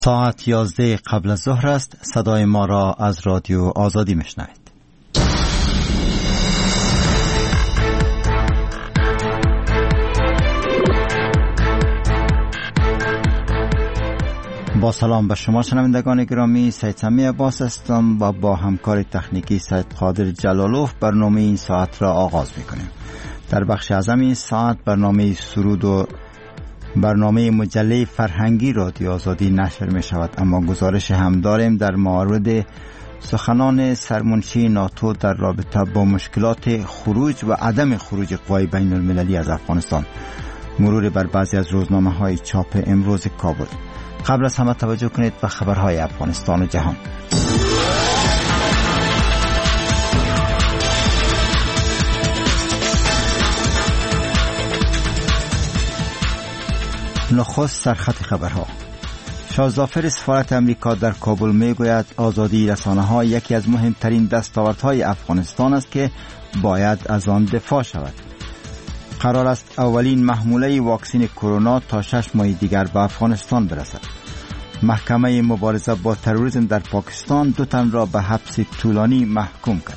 ساعت 11 قبل از ظهر است. صدای ما را از رادیو آزادی میشنوید. با سلام به شما شنوندگان گرامی، سید سمی عباس هستم و با همکار تکنیکی سید قادر جلالوف برنامه این ساعت را آغاز میکنیم. در بخش اعظم این ساعت برنامه سرود و برنامه مجله فرهنگی رادیو آزادی نشر می شود، اما گزارش هم داریم در مورد سخنان سرمنشی ناتو در رابطه با مشکلات خروج و عدم خروج قوای بین المللی از افغانستان. مرور بر بعضی از روزنامه های چاپ امروز کابل. قبل از همه توجه کنید به خبرهای افغانستان و جهان. نخست سرخط خبرها. شاه ظافر سفارت امریکا در کابل میگوید آزادی رسانه‌ها یکی از مهمترین دستاوردهای افغانستان است که باید از آن دفاع شود. قرار است اولین محموله واکسن کرونا تا 6 ماه دیگر به افغانستان برسد. محکمه مبارزه با تروریسم در پاکستان 2 تن را به حبس طولانی محکوم کرد.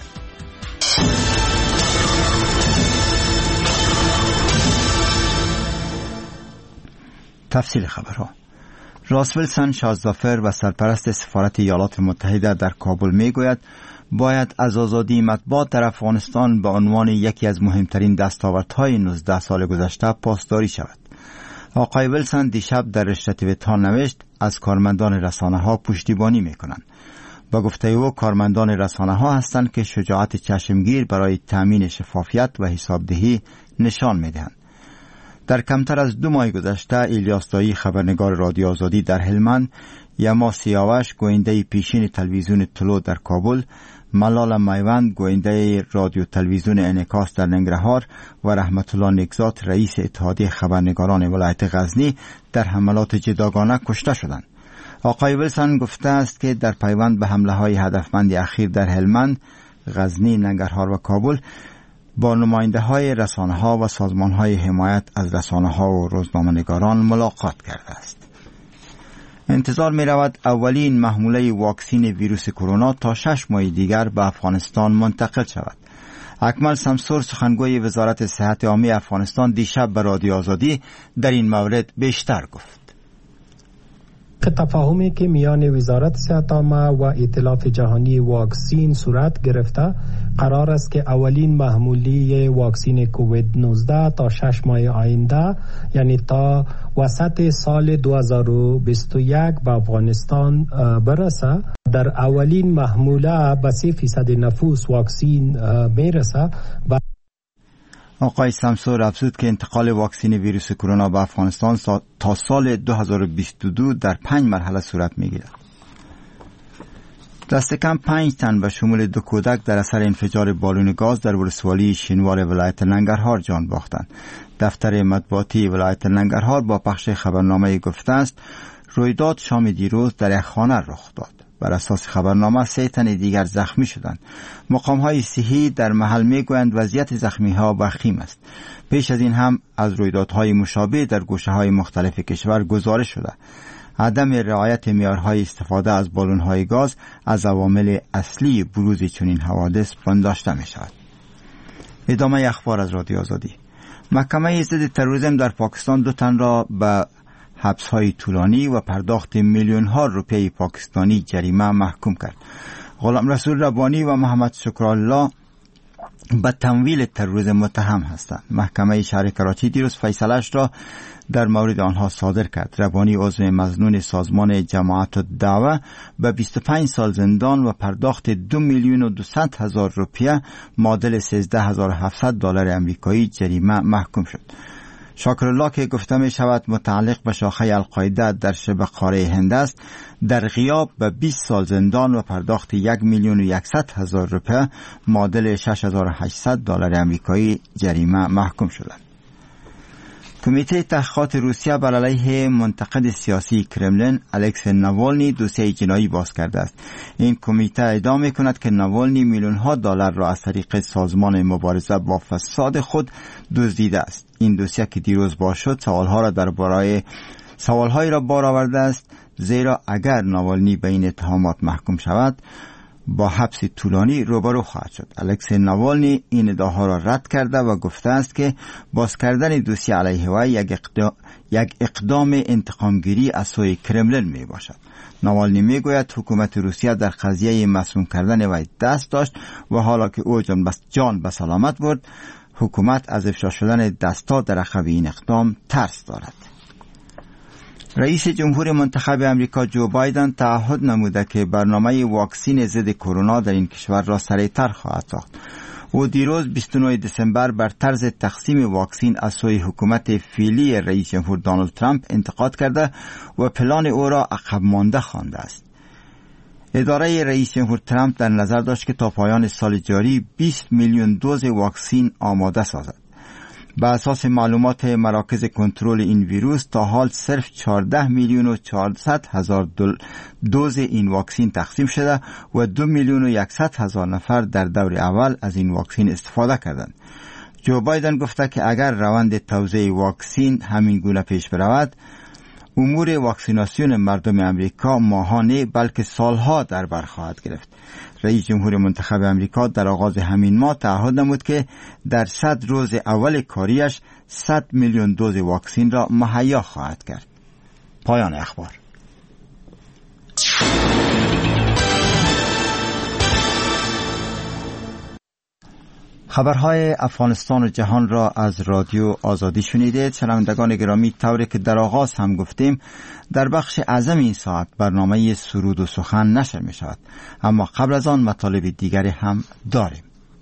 تفصیل خبرها. راس ویلسون شاه ظافر و سرپرست سفارت ایالات متحده در کابل میگوید باید از آزادی مطبوعات در افغانستان به عنوان یکی از مهمترین دستاوردهای 19 سال گذشته پاسداری شود. آقای ویلسون دیشب در رشته توییتر نوشت از کارمندان رسانه‌ها پشتیبانی میکنند. با گفته او کارمندان رسانه‌ها هستند که شجاعت چشمگیر برای تامین شفافیت و حسابدهی نشان میدهند. در کمتر از 2 ماه گذشته الیاس دایی خبرنگار رادیو آزادی در هلمند، یما سیاوش گوینده پیشین تلویزیون طلوع در کابل، ملال میوند گوینده رادیو تلویزیون انعکاس در ننگرهار و رحمت الله نگزات رئیس اتحادیه خبرنگاران ولایت غزنی در حملات جداگانه کشته شدند. آقای ویلسون گفته است که در پیوند به حمله‌های هدفمند اخیر در هلمند، غزنی، ننگرهار و کابل با نماینده‌های رسانه‌ها و سازمان‌های حمایت از رسانه‌ها و روزنامه‌نگاران ملاقات کرده است. انتظار می‌رود اولین محموله واکسن ویروس کرونا تا 6 ماه دیگر به افغانستان منتقل شود. اکمل سمسور سخنگوی وزارت صحت عامه افغانستان دیشب به رادیو آزادی در این مورد بیشتر گفت. تفاهمی که میان وزارت صحت عامه و ائتلاف جهانی واکسن صورت گرفته، قرار است که اولین محموله واکسن کووید 19 تا 6 ماه آینده، یعنی تا وسط سال 2021 به افغانستان برسه. در اولین محموله به 3% نفوس واکسن میرسه. آقای سمسور افزود که انتقال واکسن ویروس کرونا به افغانستان تا سال 2022 در 5 مرحله صورت میگیرد. دست کم 5 تن به شمول 2 کودک در اثر انفجار بالون گاز در ولسوالی شینوار ولایت ننگرهار جان باختند. دفتر مطبوعاتی ولایت ننگرهار با پخش خبرنامه گفته است رویداد شام دیروز در یک خانه رخ داد. بر اساس خبرنامه 3 تن دیگر زخمی شدند. مقام‌های صحی در محل میگویند وضعیت زخمی‌ها وخیم است. پیش از این هم از رویدادهای مشابه در گوشه‌های مختلف کشور گزارش شده. عدم رعایت معیارهای استفاده از بالون‌های گاز از عوامل اصلی بروز چنین حوادث پنداشته می‌شود. ادامه اخبار از رادیو آزادی. محکمه ضد تروریسم در پاکستان 2 تن را به حبس‌های طولانی و پرداخت میلیون‌ها روپیه پاکستانی جریمه محکوم کرد. غلام رسول ربانی و محمد شکرالله به تمویل تروریسم متهم هستند. محکمه شهر کراچی دیروز فیصله‌اش را در مورد آنها صادر کرد. ربانی عضو مظنون سازمان جماعت الدعوه به 25 سال زندان و پرداخت 2,200,000 روپیه معادل $13,700 آمریکایی جریمه محکوم شد. شاکرالله که گفته می شود متعلق به شاخه القاعده در شبه قاره هند است، در غیاب به 20 سال زندان و پرداخت 1,100,000 روپیه معادل $6,800 آمریکایی جریمه محکوم شدند. کمیته تحقیقات روسیه بر علیه منتقد سیاسی کرملین الکسی ناوالنی دوسیه جنایی باز کرده است. این کمیته ادعا می‌کند که ناوالنی میلیون‌ها دلار را از طریق سازمان مبارزه با فساد خود دزدیده است. این دوسیه که دیروز باز شد سوالهایی را برآورده است زیرا اگر ناوالنی به این اتهامات محکوم شود با حبس طولانی روبرو خواهد شد. الکسی ناوالنی این ادعاها را رد کرده و گفته است که باز کردن دوسیه علیه وی یک اقدام انتقامگیری از سوی کرملین می باشد. ناوالنی می گوید حکومت روسیه در قضیه مسموم کردن وی دست داشت و حالا که او جان به سلامت برد، حکومت از افشا شدن دستا در عقب این اقدام ترس دارد. رئیس جمهور منتخب امریکا جو بایدن تعهد نموده که برنامه واکسین ضد کرونا در این کشور را سریعتر خواهد ساخت. او دیروز 29 دسامبر بر طرز تقسیم واکسین از سوی حکومت فعلی رئیس جمهور دونالد ترامپ انتقاد کرده و پلان او را عقب مانده خوانده است. اداره رئیس جمهور ترامپ در نظر داشت که تا پایان سال جاری 20 میلیون دوز واکسین آماده سازد. به اساس معلومات مراکز کنترل این ویروس تا حال صرف 14 میلیون و 400 هزار دوز این واکسین تقسیم شده و 2 میلیون و 100 هزار نفر در دور اول از این واکسین استفاده کردند. جو بایدن گفته که اگر روند توزیع واکسین همین گونه پیش برود، امور واکسیناسیون مردم امریکا ماهانه بلکه سالها در بر خواهد گرفت. رئیس جمهور منتخب امریکا در آغاز همین ماه تعهد نمود که در 100 روز اول کاریش 100 میلیون دوز واکسین را مهیا خواهد کرد. پایان اخبار. خبرهای افغانستان و جهان را از رادیو آزادی شنیدید. شنوندگان گرامی، طوری که در آغاز هم گفتیم، در بخش اعظم این ساعت برنامه سرود و سخن نشر می شود، اما قبل از آن مطالب دیگری هم داریم.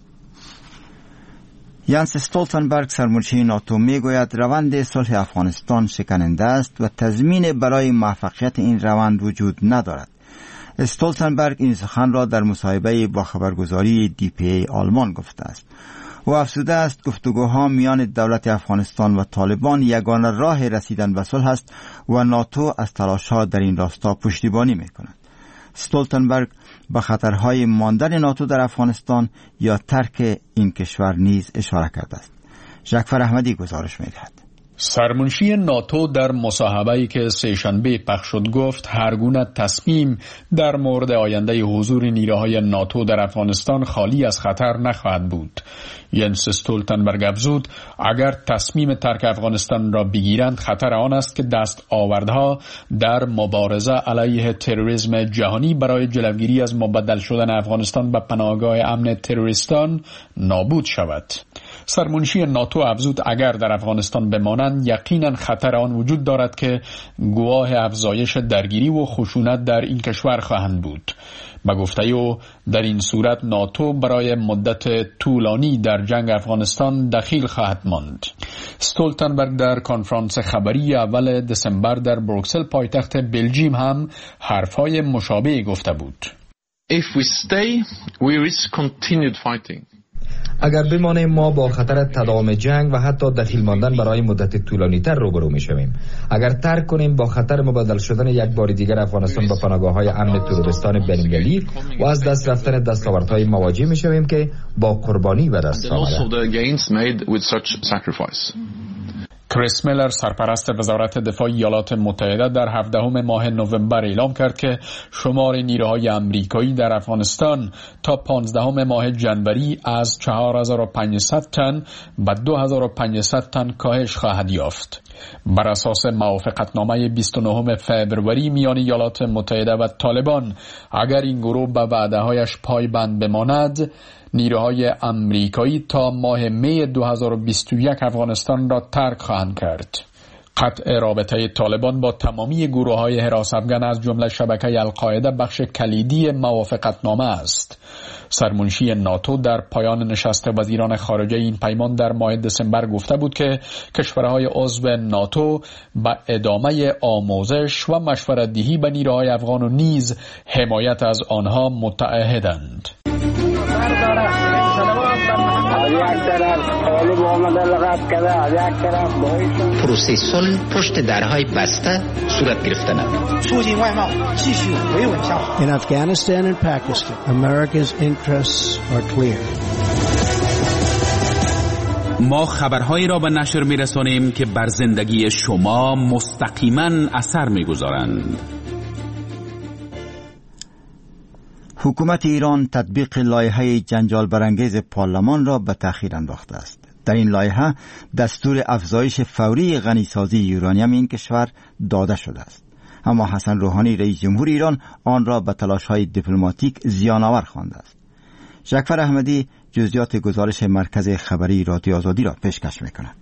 یانس استولتنبرگ سرمنشی ناتو می گوید روند صلح افغانستان شکننده است و تضمین برای موفقیت این روند وجود ندارد. استولتنبرگ این سخن را در مصاحبه با خبرگزاری DPA آلمان گفته است. او افزوده است گفتگوها میان دولت افغانستان و طالبان یگانه راه رسیدن به صلح است و ناتو از تلاش‌ها در این راستا پشتیبانی می‌کند. استولتنبرگ به خطرهای ماندن ناتو در افغانستان یا ترک این کشور نیز اشاره کرده است. ژکفر احمدی گزارش می‌دهد. سرمنشی ناتو در مصاحبه‌ای که سه‌شنبه پخش شد گفت هر گونه تصمیم در مورد آینده حضور نیروهای ناتو در افغانستان خالی از خطر نخواهد بود. ینس استولتنبرگ افزود اگر تصمیم ترک افغانستان را بگیرند خطر آن است که دستاوردها در مبارزه علیه تروریسم جهانی برای جلوگیری از مبدل شدن افغانستان به پناهگاه امن تروریستان نابود شود. سرمنشی ناتو افزود اگر در افغانستان بمانند یقینا خطر آن وجود دارد که گواه افزایش درگیری و خشونت در این کشور خواهند بود. به گفته او در این صورت ناتو برای مدت طولانی در جنگ افغانستان دخیل خواهد ماند. استولتنبرگ در کنفرانس خبری اول دسامبر در بروکسل پایتخت بلژیم هم حرفهای مشابه گفته بود. If we stay, we risk continued fighting. اگر بمانیم ما با خطر تداوم جنگ و حتی دخیل ماندن برای مدت طولانی تر روبرو می شویم. اگر ترک کنیم با خطر مبادل شدن یک بار دیگر افغانستان با پناهگاه‌های امن تروریستان بین‌المللی و از دست رفتن دستاوردهای مواجه می شویم که با قربانی به دست آمده. کریس میلر سرپرست وزارت دفاع ایالات متحده در 17 ماه نوامبر اعلام کرد که شمار نیروهای آمریکایی در افغانستان تا 15 ماه جنوری از 4500 تن به 2500 تن کاهش خواهد یافت. بر اساس موافقتنامه 29 فوریه میان ایالات متحده و طالبان، اگر این گروه به وعده‌هایش پایبند بماند، نیروهای آمریکایی تا ماه می 2021 افغانستان را ترک خواهند کرد. قطع رابطه طالبان با تمامی گروه‌های حراس افغان از جمله شبکه القاعده بخش کلیدی موافقتنامه است. سرمنشی ناتو در پایان نشست وزیران خارجه این پیمان در ماه دسامبر گفته بود که کشورهای عضو ناتو با ادامه آموزش و مشورت‌دهی به نیروهای افغان و نیز حمایت از آنها متعهدند. پروسه صلح پشت درهای بسته صورت گرفتن. In Afghanistan and Pakistan, America's interests are clear. ما خبرهایی را به نشر می‌رسانیم که بر زندگی شما مستقیما اثر می‌گذارند. حکومت ایران تطبیق لایحه جنجال برانگیز پارلمان را به تأخیر انداخته است. در این لایحه دستور افزایش فوری غنیسازی یورانیم این کشور داده شده است، اما حسن روحانی رئیس جمهور ایران آن را به تلاش‌های دیپلماتیک زیان‌آور خوانده است. جعفر احمدی جزئیات گزارش مرکز خبری رادیو آزادی را پیشکش می‌کند.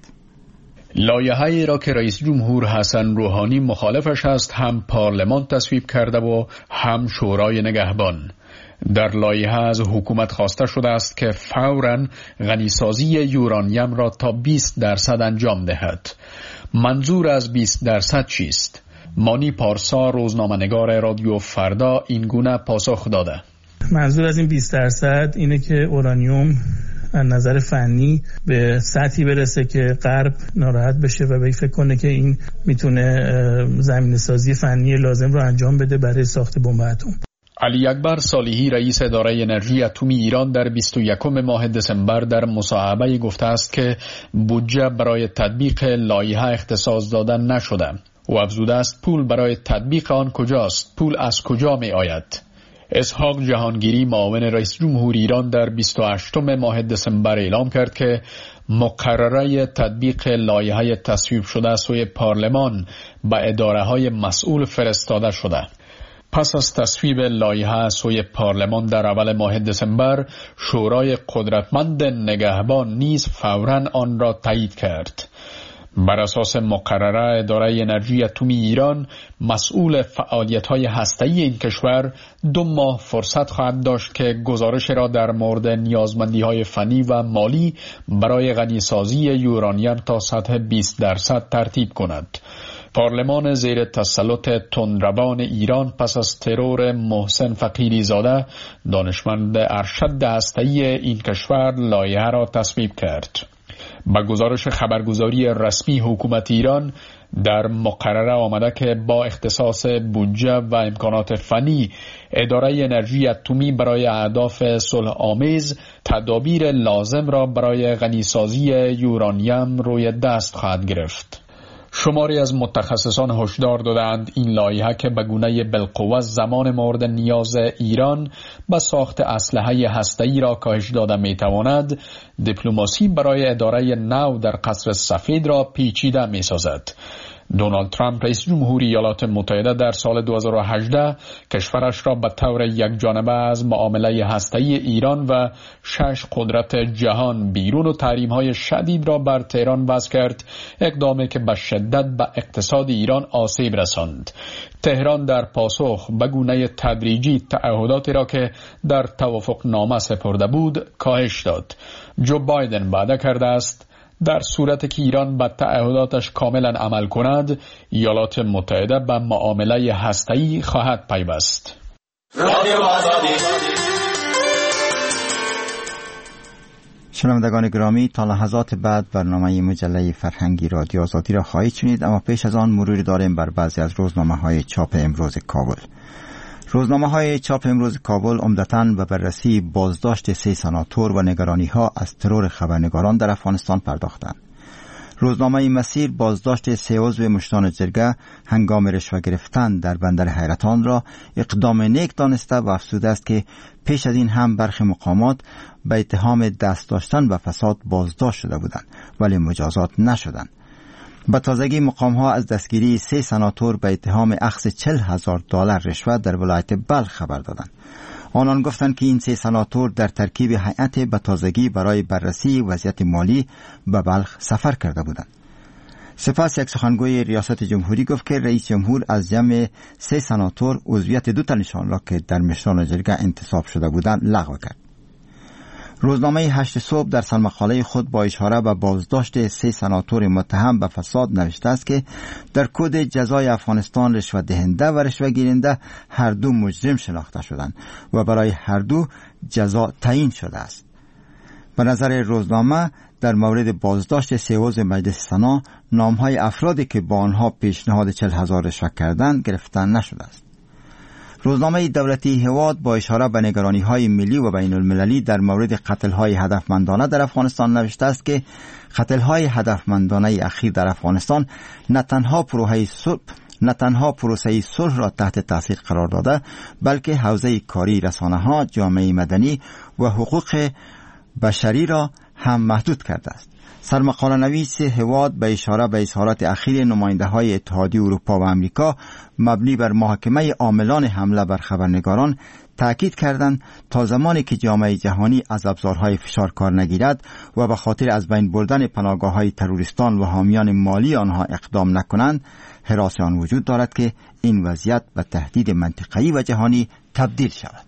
لایحه‌ای را که رئیس جمهور حسن روحانی مخالفش است هم پارلمان تصویب کرده و هم شورای نگهبان. در لایحه از حکومت خواسته شده است که فوراً غنیسازی یورانیم را تا 20% انجام دهد. منظور از 20% چیست؟ مانی پارسا روزنامه‌نگار رادیو فردا این گونه پاسخ داده. منظور از این 20% اینه که اورانیوم از نظر فنی به سطحی برسه که غرب ناراحت بشه و به فکر کنه که این میتونه زمینه‌سازی فنی لازم رو انجام بده برای ساخت بمب اتم. علی اکبر صالحی رئیس اداره انرژی اتمی ایران در 21 ماه دسامبر در مصاحبه گفته است که بودجه برای تطبیق لایحه اختصاص داده نشده. او افزوده است پول برای تطبیق آن کجاست؟ پول از کجا می آید؟ اسحاق جهانگیری معاون رئیس جمهور ایران در 28 ماه دسامبر اعلام کرد که مقرره تطبیق لایحه تصویب شده سوی پارلمان به اداره‌های مسئول فرستاده شده. پس از تصویب لایحه سوی پارلمان در اول ماه دسامبر، شورای قدرتمند نگهبان نیز فوراً آن را تایید کرد. بر اساس مقرره اداره انرژی اتمی ایران مسئول فعالیت‌های هسته‌ای این کشور 2 ماه فرصت خواهد داشت که گزارش را در مورد نیازمندی‌های فنی و مالی برای غنیسازی یورانیم تا سطح 20% ترتیب کند. پارلمان زیر تسلط تندروان ایران پس از ترور محسن فقیری زاده دانشمند ارشد هسته‌ای این کشور لایحه را تصویب کرد. با گزارش خبرگزاری رسمی حکومت ایران در مقرره آمده که با اختصاص بودجه و امکانات فنی اداره انرژی اتمی برای اهداف صلح آمیز تدابیر لازم را برای غنیسازی یورانیم روی دست خواهد گرفت. شماری از متخصصان هشدار دادند این لایحه که به گونه بالقوه زمان مورد نیاز ایران به ساخت اسلحه هسته‌ای را کاهش داده می‌تواند، دیپلماسی برای اداره نو در قصر سفید را پیچیده می‌سازد. دونالد ترامپ رئیس جمهوری ایالات متحده در سال 2018 کشورش را به طور یکجانبه از معامله هسته‌ای ایران و 6 قدرت جهان بیرون و تحریم‌های شدید را بر تهران وضع کرد، اقدامی که به شدت به اقتصاد ایران آسیب رساند. تهران در پاسخ به گونه تدریجی تعهداتی را که در توافقنامه سپرده بود کاهش داد. جو بایدن وعده کرده است در صورتی که ایران به تعهداتش کاملا عمل کند، ایالات متحده به معامله هسته‌ای خواهد پیوست. شنوندگان گرامی، تا لحظات بعد برنامه مجله فرهنگی رادیو آزادی را خواهید شنید، اما پیش از آن مروری داریم بر بعضی از روزنامه‌های چاپ امروز کابل. روزنامه‌های چاپ امروز کابل عمدتاً به بررسی بازداشت 3 سناتور و نگرانی‌ها از ترور خبرنگاران در افغانستان پرداختند. روزنامه مسیر بازداشت 3 عضو مشتان جرگه هنگام رشوه گرفتن در بندر حیرتان را اقدام نیک دانسته و افزوده است که پیش از این هم برخی مقامات به اتهام دست داشتن به فساد بازداشت شده بودند ولی مجازات نشدند. به تازگی مقام‌ها از دستگیری 3 سناتور به اتهام اخذ $40,000 رشوه در ولایت بلخ خبر دادند. آنان گفتند که این 3 سناتور در ترکیب هیئت به تازگی برای بررسی وضعیت مالی به بلخ سفر کرده بودند. سپس یک سخنگوی ریاست جمهوری گفت که رئیس جمهور از جمع 3 سناتور عضویت 2 تنشان را که در مشران جرگه انتصاب شده بودند لغو کرد. روزنامه 8 صبح در سرمقاله خود با اشاره به بازداشت 3 سناتور متهم به فساد نوشته است که در کد جزای افغانستان رشوه دهنده و رشوه گیرنده هر دو مجرم شناخته شدند و برای هر دو جزا تعیین شده است. به نظر روزنامه در مورد بازداشت 3 عضو مجلس سنا نامهای افرادی که با آنها پیشنهاد 40,000 رشوه کردند گرفته نشده است. روزنامه دولتی هواد با اشاره به نگرانی‌های ملی و بین المللی در مورد قتل‌های هدفمندانه در افغانستان نوشته است که قتل‌های هدفمندانه اخیر در افغانستان نه تنها پروژه نه تنها پروسه صلح را تحت تاثیر قرار داده، بلکه حوزه کاری رسانه‌ها، جامعه مدنی و حقوق بشری را هم محدود کرده است. سرمقاله نویس هواد به اشاره به اظهارات اخیر نماینده های اتحادیه اروپا و امریکا مبنی بر محاکمه عاملان حمله بر خبرنگاران تأکید کردند تا زمانی که جامعه جهانی از ابزارهای فشار کار نگیرد و به خاطر از بین بردن پناهگاه‌های تروریستان و حامیان مالی آنها اقدام نکنند، هراس آن وجود دارد که این وضعیت به تهدید منطقه‌ای و جهانی تبدیل شود.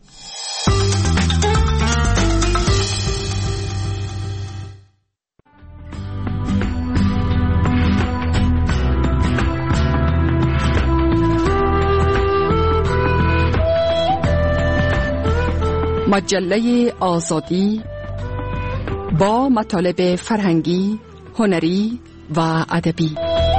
مجله آزادی با مطالب فرهنگی، هنری و ادبی.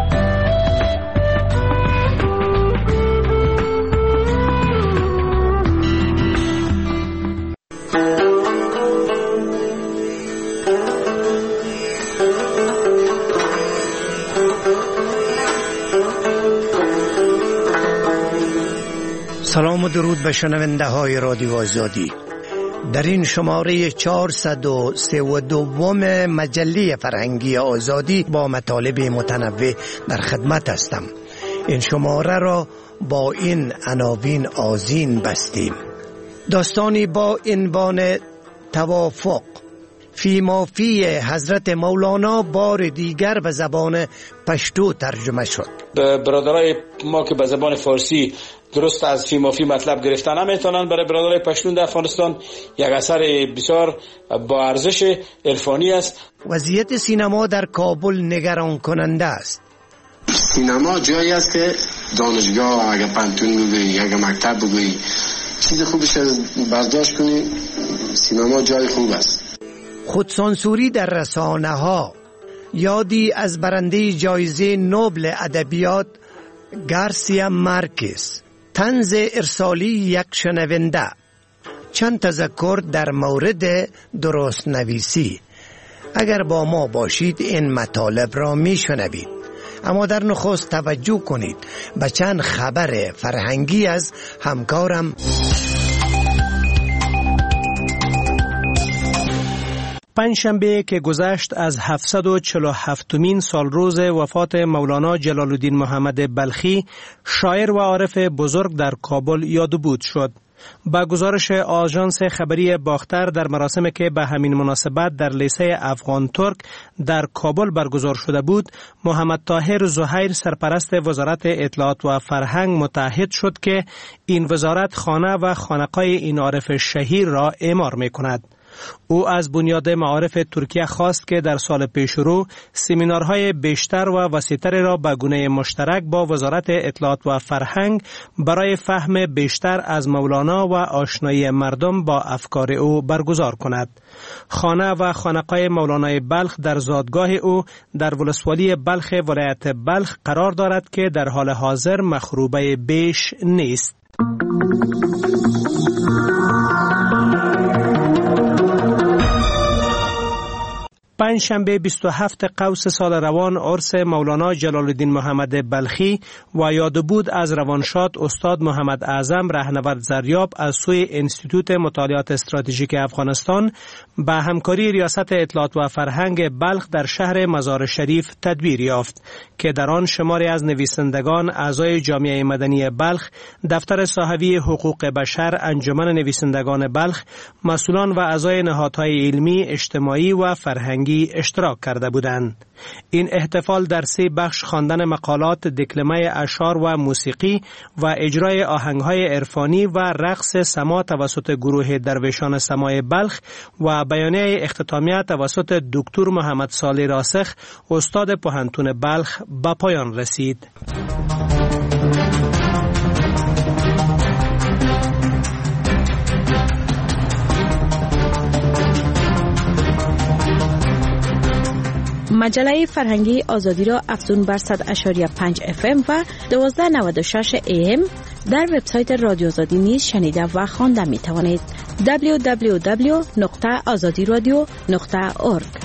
سلام و درود به شنونده های رادیو آزادی. در این شماره 432 مجله فرهنگی آزادی با مطالب متنوع در خدمت هستم. این شماره را با این عناوین آذین بستیم: داستانی با عنوان توافق فی مافی حضرت مولانا بار دیگر به زبان پشتو ترجمه شد. برادرای ما که به زبان فارسی درست از فی مافی مطلب گرفتن نمیتونن، برای برادرای پشتون در افغانستان یک اثر بسیار با ارزش عرفانی است. وضعیت سینما در کابل نگران کننده است. سینما جایی است که دانشگاه اگه پانتون بگویی، اگه مکتب بگویی، چیز خوبش برداشت کنی، سینما جای خوب است. خودسانسوری در رسانه ها. یادی از برنده جایزه نوبل ادبیات گارسیا مارکز. طنز ارسالی یک شنونده. چند تذکر در مورد درست نویسی. اگر با ما باشید این مطالب را می شنوید. اما در نخست توجه کنید به چند خبر فرهنگی از همکارم. پنجشنبه که گذشت از 747مین سالروز وفات مولانا جلال الدین محمد بلخی، شاعر و عارف بزرگ در کابل یادبود شد. با گزارش آژانس خبری باختر، در مراسمی که به همین مناسبت در لیسه افغان ترک در کابل برگزار شده بود، محمد طاهر زهیر سرپرست وزارت اطلاعات و فرهنگ متعهد شد که این وزارت خانه و خانقاه این عارف شهیر را اعمار می کند. او از بنیاد معارف ترکیه خواست که در سال پیشرو سمینارهای بیشتر و وسیع‌تر را به گونه مشترک با وزارت اطلاعات و فرهنگ برای فهم بیشتر از مولانا و آشنایی مردم با افکار او برگزار کند. خانه و خانقاه مولانای بلخ در زادگاه او در ولسوالی بلخ ولایت بلخ قرار دارد که در حال حاضر مخروبه بیش نیست. پنجشنبه 27 قوس سال روان عرس مولانا جلال الدین محمد بلخی و یادبود از روانشاد استاد محمد اعظم رهنورد زریاب از سوی انستیتوت مطالعات استراتژیک افغانستان با همکاری ریاست اطلاعات و فرهنگ بلخ در شهر مزار شریف تدبیر یافت که در آن شماری از نویسندگان، اعضای جامعه مدنی بلخ، دفتر صاحبی حقوق بشر، انجمن نویسندگان بلخ، مسئولان و اعضای نهادهای علمی، اجتماعی و فرهنگی اشتراک کرده بودند. این احتفال در 3 بخش خواندن مقالات، دکلمه اشعار و موسیقی و اجرای آهنگهای عرفانی و رقص سما توسط گروه درویشان سمای بلخ و بیانیه اختتامیه توسط دکتر محمد صالح راسخ استاد پوهنتون بلخ به پایان رسید. مجله فرهنگی آزادی را افزون بر 100.5 FM و 1296 AM در وبسایت رادیو آزادی نیز شنیده و خوانده می توانید. www.azadiradio.org.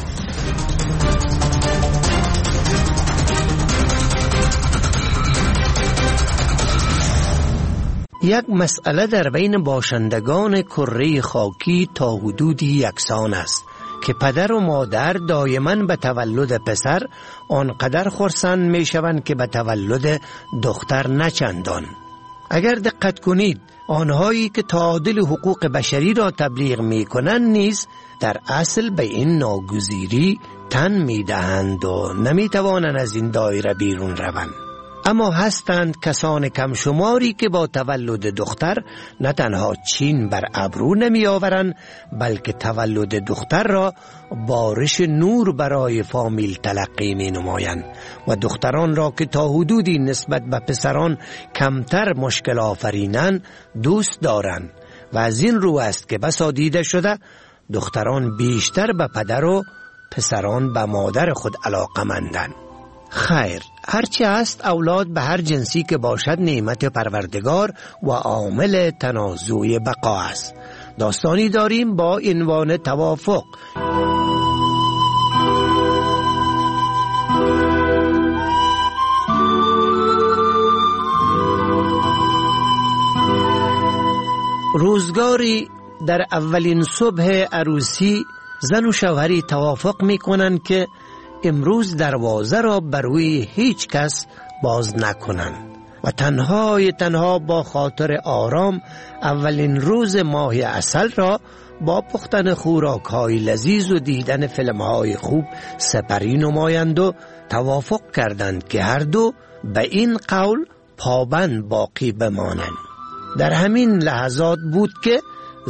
یک مسئله در بین باشندگان کره خاکی تا حدودی یکسان است که پدر و مادر دائما به تولد پسر آنقدر خرسند می شوند که به تولد دختر نچندان. اگر دقت کنید آنهایی که تعادل حقوق بشری را تبلیغ می کنند نیز در اصل به این ناگزیری تن می دهند و نمی توانند از این دایره بیرون روند. اما هستند کسان کم شماری که با تولد دختر نه تنها چین بر ابرو نمی آورند بلکه تولد دختر را بارش نور برای فامیل تلقی می نمایند و دختران را که تا حدودی نسبت به پسران کمتر مشکل آفرینند دوست دارند و از این رو است که بسا دیده شده دختران بیشتر به پدر و پسران به مادر خود علاقه‌مندند. خیر، هرچه است اولاد به هر جنسی که باشد نعمت پروردگار و عامل تنازع بقا است. داستانی داریم با عنوان توافق. روزگاری در اولین صبح عروسی زن و شوهری توافق می کنند که امروز دروازه را بر روی هیچ کس باز نکنند و تنها با خاطر آرام اولین روز ماه عسل را با پختن خوراک‌های لذیذ و دیدن فیلم‌های خوب سپری نمایند و توافق کردند که هر دو به این قول پابند باقی بمانند. در همین لحظات بود که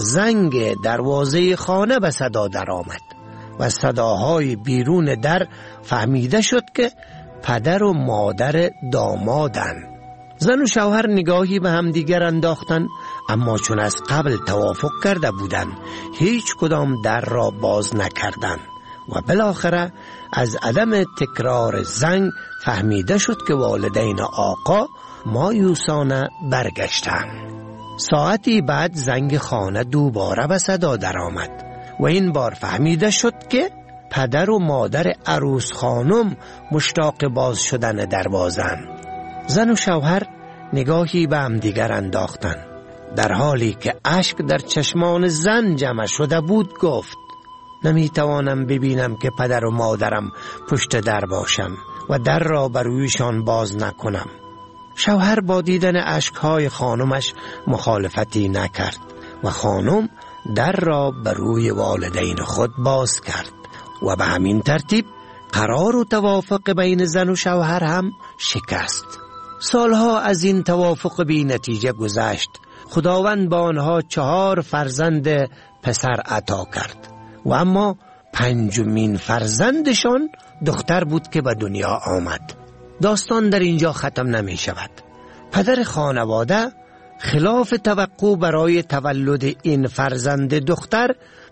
زنگ دروازه خانه به صدا درآمد و صداهای بیرون در فهمیده شد که پدر و مادر دامادند. زن و شوهر نگاهی به هم دیگر انداختند، اما چون از قبل توافق کرده بودند هیچ کدام در را باز نکردند و بالاخره از عدم تکرار زنگ فهمیده شد که والدین آقا مایوسانه برگشتند. ساعتی بعد زنگ خانه دوباره به صدا درآمد و این بار فهمیده شد که پدر و مادر عروس خانم مشتاق باز شدن دروازه‌اند. زن و شوهر نگاهی به هم دیگر انداختند. در حالی که اشک در چشمان زن جمع شده بود گفت: نمیتوانم ببینم که پدر و مادرم پشت در باشم و در را بر رویشان باز نکنم. شوهر با دیدن اشکهای خانمش مخالفتی نکرد و خانم در را بر روی والدین خود باز کرد و به همین ترتیب قرار و توافق بین زن و شوهر هم شکست. سالها از این توافق بی نتیجه گذشت. خداوند با آنها 4 فرزند پسر عطا کرد و اما 5مین فرزندشان دختر بود که به دنیا آمد. داستان در اینجا ختم نمی شود. پدر خانواده خلاف توقع برای تولد این فرزند دختر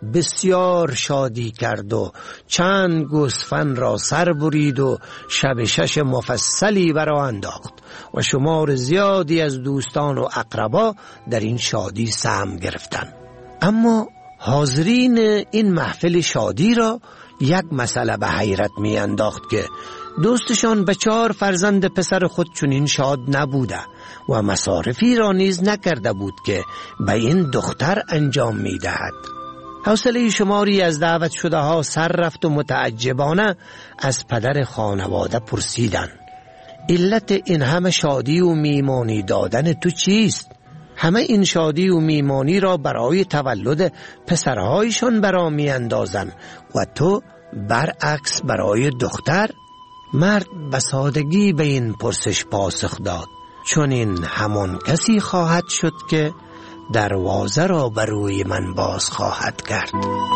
بسیار شادی کرد و چند گوسفند را سر برید و شب 6 مفصلی برآ انداخت و شمار زیادی از دوستان و اقربا در این شادی سهم گرفتند. اما حاضرین این محفل شادی را یک مسئله به حیرت می انداخت که دوستشان به 4 فرزند پسر خود چنین شاد نبوده و مصارفی را نیز نکرده بود که به این دختر انجام می دهد. حوصله شماری از دعوت شده ها سر رفت و متعجبانه از پدر خانواده پرسیدند: علت این همه شادی و میمانی دادن تو چیست؟ همه این شادی و میمانی را برای تولد پسرهایشان برا می اندازن و تو برعکس برای دختر؟ مرد به سادگی به این پرسش پاسخ داد: چون این همان کسی خواهد شد که دروازه را بر روی من باز خواهد کرد.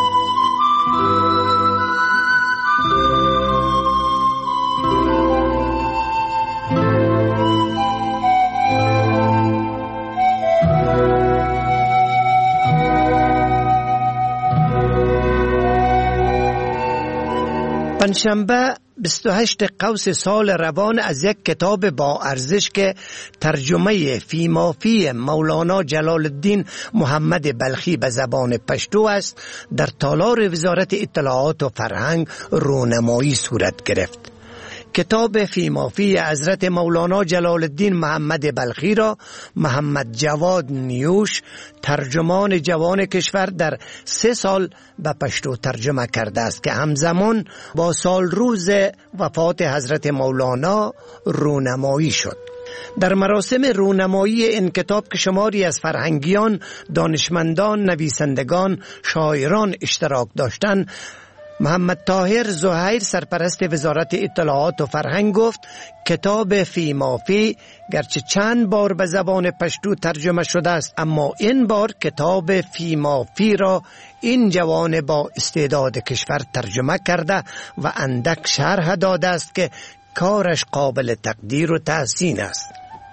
پنجشنبه 28 قوس سال روان از یک کتاب با ارزش که ترجمه فیمافی مولانا جلال الدین محمد بلخی به زبان پشتو است در تالار وزارت اطلاعات و فرهنگ رونمایی صورت گرفت. کتاب فیمافی حضرت مولانا جلال الدین محمد بلخی را محمد جواد نیوش ترجمان جوان کشور در 3 سال به پشتو ترجمه کرده است که همزمان با سال روز وفات حضرت مولانا رونمایی شد. در مراسم رونمایی این کتاب که شماری از فرهنگیان، دانشمندان، نویسندگان، شاعران اشتراک داشتند، محمد طاهر زهیر سرپرست وزارت اطلاعات و فرهنگ گفت کتاب فیمافی گرچه چند بار به زبان پشتو ترجمه شده است، اما این بار کتاب فیمافی را این جوان با استعداد کشور ترجمه کرده و اندک شرح داده است که کارش قابل تقدیر و تحسین است.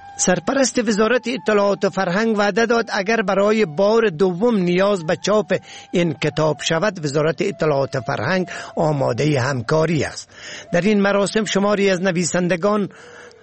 سرپرست وزارت اطلاعات و فرهنگ وعده داد اگر برای بار دوم نیاز به چاپ این کتاب شود، وزارت اطلاعات و فرهنگ آماده همکاری است. در این مراسم شماری از نویسندگان،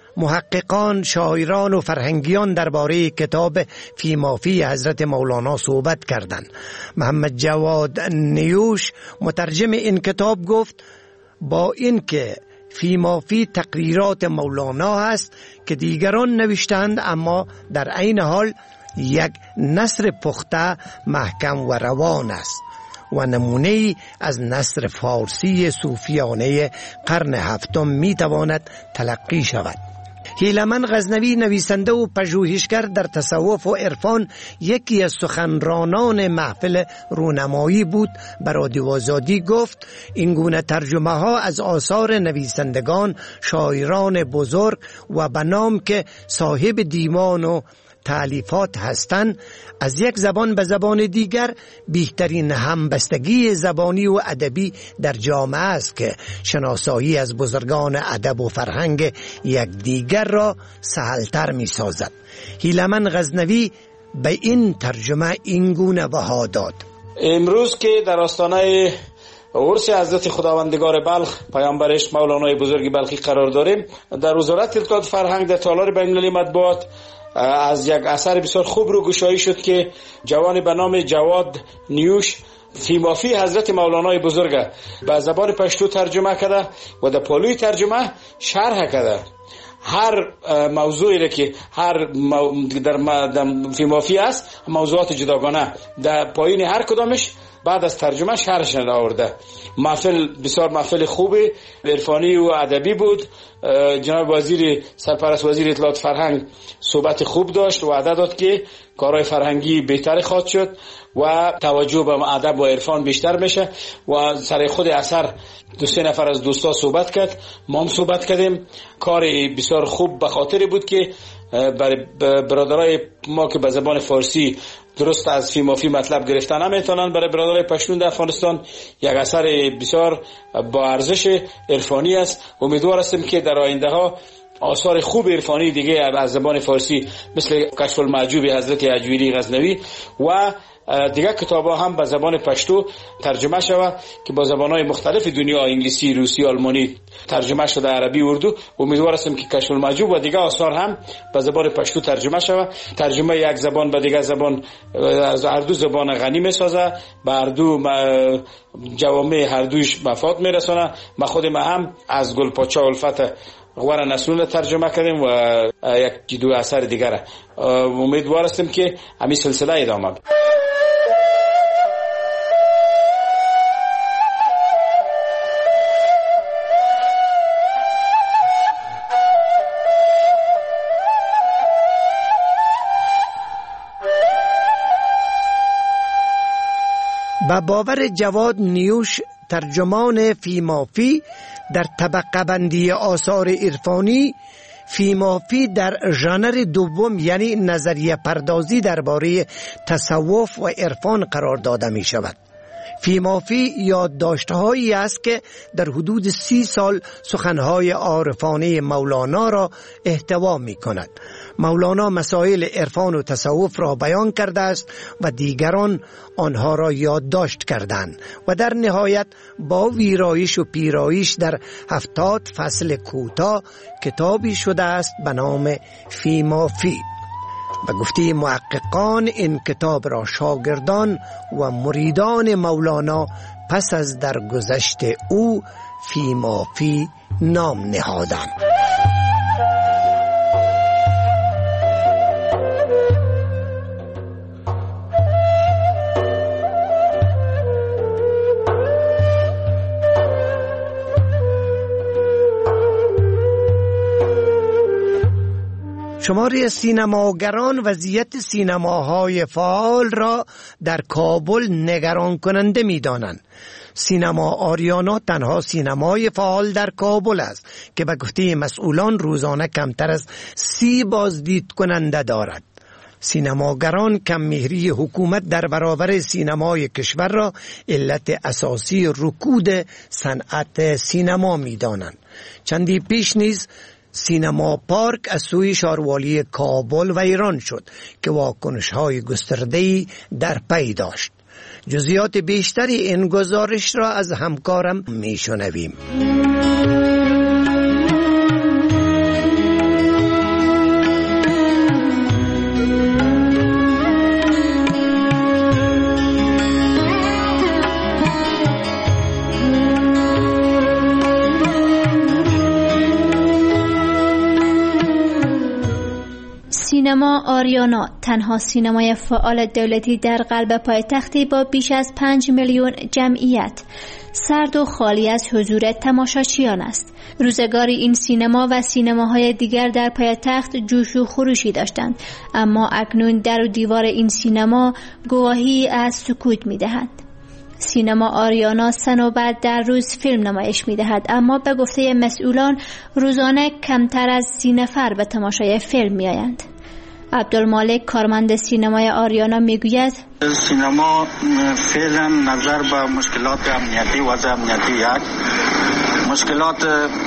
محققان، شاعران و فرهنگیان درباره کتاب فیمافی حضرت مولانا صحبت کردند. محمد جواد نیوش مترجم این کتاب گفت با اینکه فیمافی تقریرات مولانا است که دیگران نوشتند، اما در عین حال یک نثر پخته، محکم و روان است و نمونه از نثر فارسی صوفیانه قرن 7 می تواند تلقی شود. هیلمن غزنوی نویسنده و پژوهشگر در تصوف و عرفان یکی از سخنرانان محفل رونمایی بود. به رادیو آزادی گفت این گونه ترجمه ها از آثار نویسندگان، شاعران بزرگ و به نام که صاحب دیوان و تالیفات هستند از یک زبان به زبان دیگر بهترین همبستگی زبانی و ادبی در جامعه است که شناسایی از بزرگان ادب و فرهنگ یکدیگر را سهلتر می سازد. هیلمن غزنوی به این ترجمه این گونه بها داد: امروز که در آستانه عرس حضرت خداوندگار بلخ پیامبرش مولانای بزرگ بلخی قرار داریم، در وزارت اطلاعات فرهنگ در تالار بین‌المللی مطبوعات از یک اثر بسیار خوب رو گشایی شد که جوانی به نام جواد نیوش فیمافی حضرت مولانای بزرگ به زبان پشتو ترجمه کرده و در پالوی ترجمه شرح کرده. هر موضوعی را که در فیمافی است، موضوعات جداگانه در پایین هر کدامش بعد از ترجمه شرحش آورده. محفل بسیار محفل خوبی عرفانی و ادبی بود. جناب وزیر سرپرست وزیر اطلاعات فرهنگ صحبت خوب داشت و وعده داد که کارهای فرهنگی بهتر خواهد شد و توجه به ادب و عرفان بیشتر میشه و سر خود اثر 2-3 نفر از دوستا صحبت کرد، ما هم صحبت کردیم. کار بسیار خوب به خاطر بود که برای برادرای ما که به زبان فارسی درست از فیمافی مطلب گرفتن نمیتونن، برای برادرای پشتون در افغانستان یک اثر بسیار با ارزش عرفانی است. امیدوار هستیم که در آینده ها آثار خوب عرفانی دیگه از زبان فارسی مثل کشف المعجوب حضرت اجویری غزنوی و دیگه کتابا هم به زبان پشتو ترجمه شود که با زبانهای مختلف دنیا، انگلیسی، روسی، آلمانی ترجمه شده، عربی، اردو. امیدوار هستم که کشف المعجوب و دیگه آثار هم به زبان پشتو ترجمه شود. ترجمه یک زبان به دیگه زبان از هر دو زبان غنی میسازه، به هر دو جوامع هر دوش مفاد میرسونه. ما خود ما هم از گلپاچا الفت غور نسلون ترجمه کردیم و یک دو اثر دیگر. امیدوار هستم که همین سلسله ادامه بده. با باور جواد نیوش ترجمان فیمافی در طبقه بندی آثار عرفانی، فیمافی در ژانر دوم یعنی نظریه پردازی درباره تصوف و عرفان قرار داده می شود. فیمافی یادداشت‌هایی است که در حدود 30 سال سخنهای عارفانه مولانا را احتوا می کند. مولانا مسائل عرفان و تصوف را بیان کرده است و دیگران آنها را یادداشت کردند و در نهایت با ویرایش و پیرایش در 70 فصل کوتاه کتابی شده است به نام فیمافی. به گفته محققان این کتاب را شاگردان و مریدان مولانا پس از درگذشت او فیمافی نام نهادند. شماری سینماگران وضعیت سینماهای فعال را در کابل نگران کننده می دانند. سینما آریانا تنها سینمای فعال در کابل است که به گفته مسئولان روزانه کمتر از 30 بازدید کننده دارد. سینماگران کم‌مهری حکومت در برابر سینمای کشور را علت اساسی رکود صنعت سینما می دانند. چندی پیش نیز سینما پارک از سوی شاروالی کابل ویران شد که واکنش‌های گسترده‌ای در پی داشت. جزئیات بیشتری این گزارش را از همکارم میشنویم. سینما آریانا تنها سینمای فعال دولتی در قلب پایتختی با بیش از 5 میلیون جمعیت سرد و خالی از حضور تماشاچیان است. روزگاری این سینما و سینماهای دیگر در پایتخت جوش و خروشی داشتند، اما اکنون در و دیوار این سینما گواهی از سکوت می‌دهد. سینما آریانا سنوبت در روز فیلم نمایش می‌دهد، اما به گفته مسئولان روزانه کمتر از 30 نفر به تماشای فیلم می‌آیند. عبدالمالک کارمند سینمای آریانا میگوید سینما فعلا نظر به مشکلات امنیتی وضع امنیتی یک، مشکلات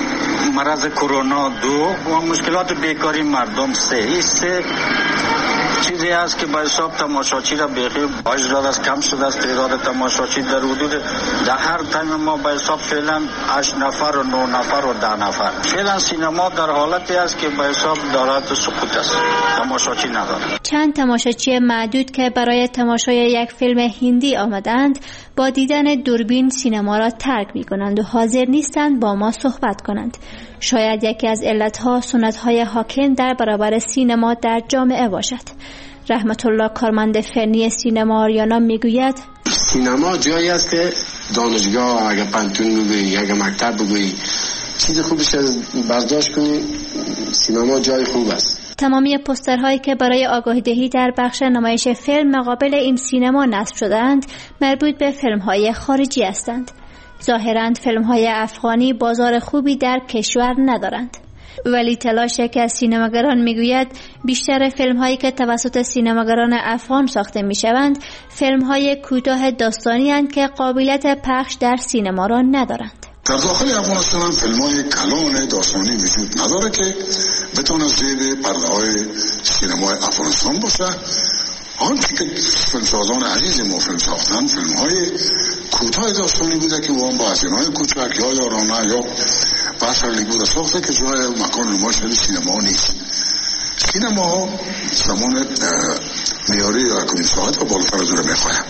مرض کرونا 2 و مشکلات بیکاری مردم 3 چیزی است که به حساب تماشاچی را بیخی باج داده است، کم شده است. تعداد تماشاچی در حدود در هر تایم ما به حساب فعلا 8 نفر و 9 نفر و 10 نفر. فعلا سینما در حالتی است که به حساب دارد سقوط است، تماشاچی ندارد. چند تماشاچی معدود که برای تماشای یک فیلم هندی آمدند با دیدن دوربین سینما را ترک می کنند و حاضر نیستند با ما صحبت کنند. شاید یکی از علتها سنت‌های حاکم در برابر سینما در جامعه باشد. رحمت الله کارمند فنی سینما آریانا میگوید سینما جایی است که دانشگاه اگه پانتون بگویی اگه مکتب بگویی چیز خوبش از برداشت کنی، سینما جای خوب است. تمامی پوسترهایی که برای آگاهی دهی در بخش نمایش فیلم مقابل این سینما نصب شدند مربوط به فیلم‌های خارجی هستند. ظاهراً فیلم‌های افغانی بازار خوبی در کشور ندارند. ولی تلاش که از سینماگران میگوید بیشتر فیلم‌هایی که توسط سینماگران افغان ساخته میشوند فیلم‌های کوتاه داستانی اند که قابلیت پخش در سینما را ندارند. در داخل افغانستان هم فیلم‌های کلان داستانی وجود نداره که بتونه زیر پرده‌های سینمای افغانستان باشه. آنچه که فیلمسازان عزیز ما فیلم ساختن فیلم‌های کوتاه داستانی بوده که با هزینه‌های کوچک یا یارانه یا بحثی بوده ساخته که جای مکان نمایش سینما نیست. سینما زمان میاری یا کنی ساعت و بالاتر از اون میخواهد.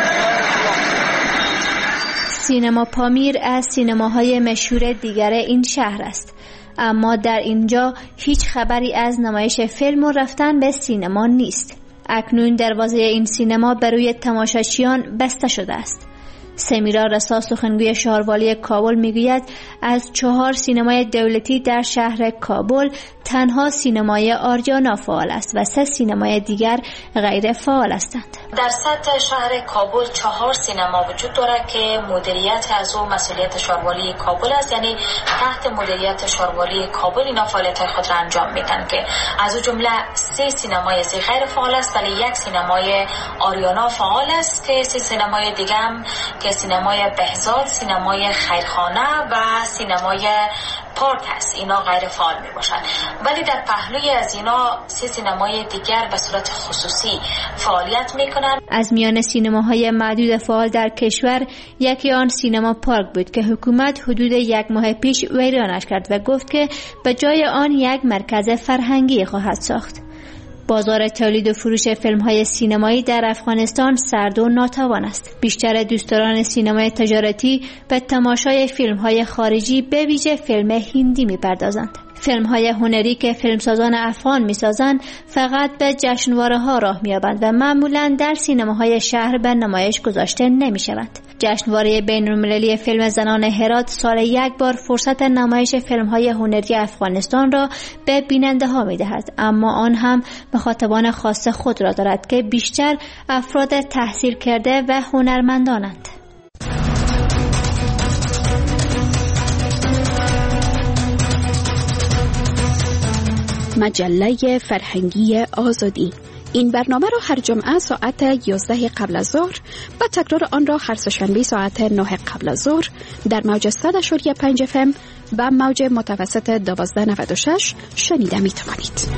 سینما پامیر از سینماهای مشهور دیگر این شهر است، اما در اینجا هیچ خبری از نمایش فیلم و رفتن به سینما نیست. اکنون دروازه این سینما بر روی تماشاچیان بسته شده است. سمیرا رسا سخنگوی شهروالی کابل میگوید از 4 سینمای دولتی در شهر کابل تنها سینمای آریانا فعال است و 3 سینمای دیگر غیر فعال هستند. در سطح شهر کابل 4 سینما وجود دارد که مدیریت از او مسئولیت شهروالی کابل است، یعنی تحت مدیریت شهروالی کابل اینا فعالیت خود را انجام میدن که از او جمله 3 سینمای غیر فعال است ولی 1 سینمای آریانا فعال است که 3 سینمای دیگه هم که سینمای بهزاد، سینمای خیرخانه و سینمای پارک است، اینا غیر فعال می باشند. ولی در پهلوی از اینا 3 سینمای دیگر به صورت خصوصی فعالیت می کنند. از میان سینماهای معدود فعال در کشور یکی آن سینما پارک بود که حکومت حدود 1 ماه پیش ویرانش کرد و گفت که به جای آن یک مرکز فرهنگی خواهد ساخت. بازار تولید و فروش فیلم‌های سینمایی در افغانستان سرد و ناتوان است. بیشتر دوستداران سینمای تجارتی به تماشای فیلم‌های خارجی به ویژه فیلم هندی می‌پردازند. فیلم‌های هنری که فیلمسازان افغان می‌سازند فقط به جشنواره‌ها راه می‌یابند و معمولاً در سینماهای شهر به نمایش گذاشته نمی‌شوند. جشنواره بین‌المللی فیلم زنان هرات سال یک بار فرصت نمایش فیلم‌های هنری افغانستان را به بیننده‌ها می‌دهد، اما آن هم مخاطبان خاص خود را دارد که بیشتر افراد تحصیل کرده و هنرمندانند. مجله فرهنگی آزادی. این برنامه را هر جمعه ساعت 11 قبل از ظهر و تکرار آن را هر سه‌شنبه ساعت 9 قبل از ظهر در موج 100.5 FM و موج متوسط 1296 شنیده می توانید.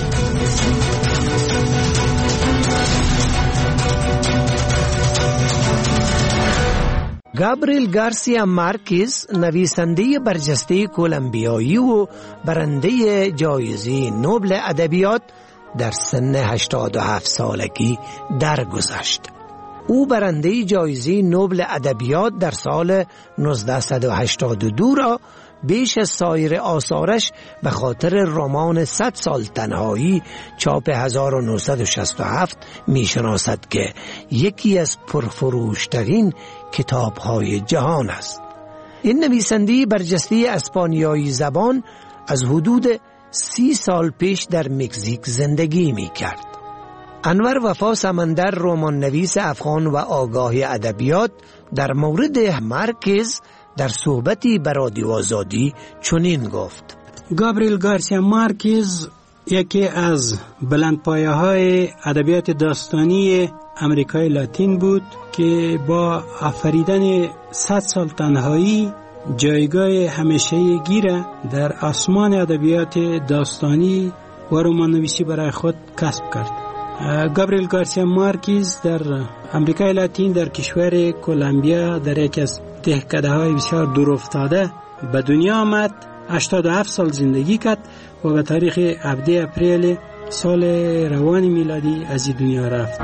گابریل گارسیا مارکز، نویسنده برجسته کولومبیایی و برنده جایزه نوبل ادبیات، در سن 87 سالگی درگذشت. او برنده جایزه نوبل ادبیات در سال 1982 را بیش از سایر آثارش به خاطر رمان 100 سال تنهایی چاپ 1967 میشناسد که یکی از پرفروشترین کتاب‌های جهان است. این نویسنده برجسته اسپانیایی زبان از حدود 30 سال پیش در مکزیک زندگی می کرد. انور وفا سمندر، رمان نویس افغان و آگاه ادبیات، در مورد مارکز در صحبتی به رادیو آزادی چنین گفت: گابریل گارسیا مارکز یکی از بلندپایه‌های ادبیات داستانی امریکای لاتین بود که با آفریدن 100 سال تنهایی جایگاه همیشگی را در آسمان ادبیات داستانی و رمان نویسی برای خود کسب کرد. گابریل گارسیا مارکز در امریکای لاتین در کشور کولومبیا در یکی از دهکده‌های بسیار دورافتاده به دنیا آمد. 87 سال زندگی کرد و به تاریخ 17 اپریل سال روان میلادی از این دنیا رفت.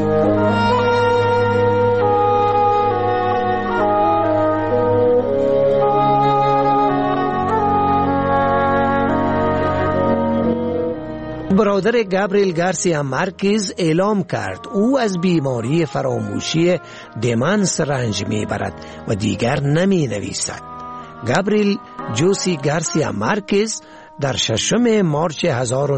برادر گابریل گارسیا مارکز اعلام کرد او از بیماری فراموشی دمنس رنج میبرد و دیگر نمی نویسد. گابریل جوسی گارسیا مارکز در 6 مارچ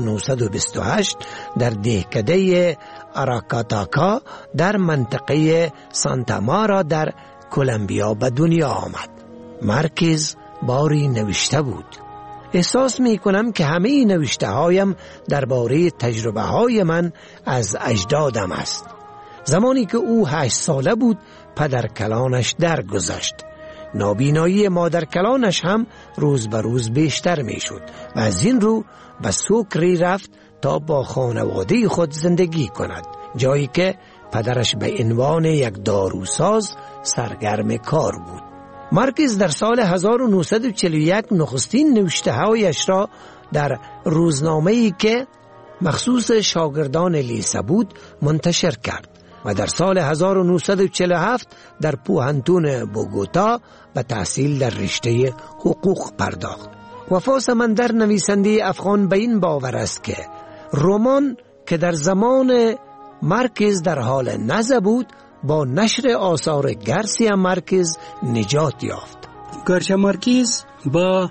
1928 در دهکده آراکاتاکا در منطقه سانتا مارا در کولومبیا به دنیا آمد. مارکز باری نوشته بود: احساس می کنم که همه نوشته هایم درباره تجربه های من از اجدادم است. زمانی که او 8 ساله بود پدر کلانش درگذشت. نابینایی مادر کلانش هم روز به روز بیشتر می شد و از این رو به سوکری رفت تا با خانواده خود زندگی کند، جایی که پدرش به عنوان یک داروساز سرگرم کار بود. مارکز در سال 1941 نخستین نوشته‌هایش را در روزنامه‌ای که مخصوص شاگردان لیسه بود منتشر کرد و در سال 1947 در پوهنتون بوگوتا به تحصیل در رشته حقوق پرداخت. وفا سمندر، نویسنده افغان، به این باور است که رمان که در زمان مارکز در حال نزع بود با نشر آثار گارسیا مارکز نجات یافت. گارسیا مارکز با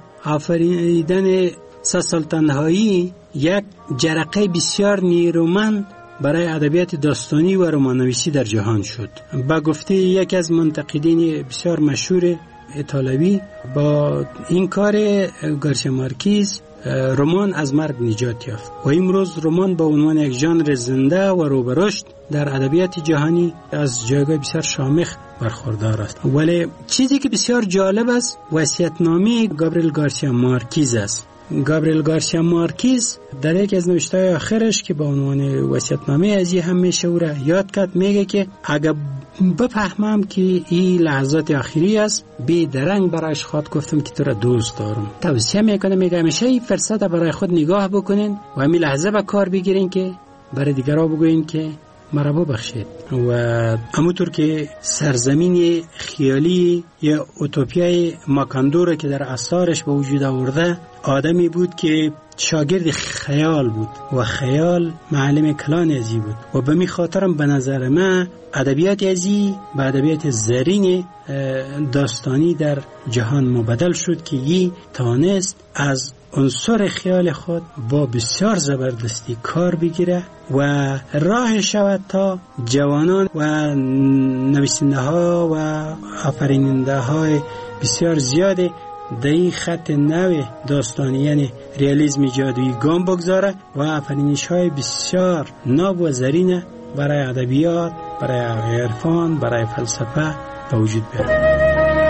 آفریدن 100 سال تنهایی یک جرقه بسیار نیرومند برای ادبیات داستانی و رمان‌نویسی در جهان شد. با گفته یکی از منتقدین بسیار مشهور ایتالوی، با این کار گارسیا مارکز رمان از مرگ نجات یافت و امروز رمان به عنوان یک ژانر زنده و رو به رشد در ادبیات جهانی از جایگاه بسیار شامخ برخوردار است. ولی چیزی که بسیار جالب است وصیت‌نامه گابریل گارسیا مارکز است. گابریل گارسیا مارکز در یک از نوشته‌های آخرش که به عنوان وصیت‌نامه از این همیشه او را یاد کرد، میگه که اگر بفهمم که این لحظات آخری است، بی درنگ برایش خود گفتم که تو را دوست دارم. توصیه میکنم، میگه همیشه این فرصت برای خود نگاه بکنین و همین لحظه به کار بگیرین که برای دیگرها بگوین که مرا ببخشید. و همونطور که سرزمین خیالی یا اوتوپیای ماکاندو که در آثارش به وجود آورده، آدمی بود که شاگرد خیال بود و خیال معلم کلان ازی بود و به می خاطرم به نظر من ادبیات ازی به ادبیات زرین داستانی در جهان مبدل شد که یی تانست از عنصر خیال خود با بسیار زبردستی کار بگیره و راه شود تا جوانان و نویسنده ها و آفریننده های بسیار زیاده در این خط نو داستانی یعنی ریالیسم جادویی گام بگذاره و آفرینش های بسیار ناب و زرین برای ادبیات، برای عرفان، برای فلسفه به وجود بیاره.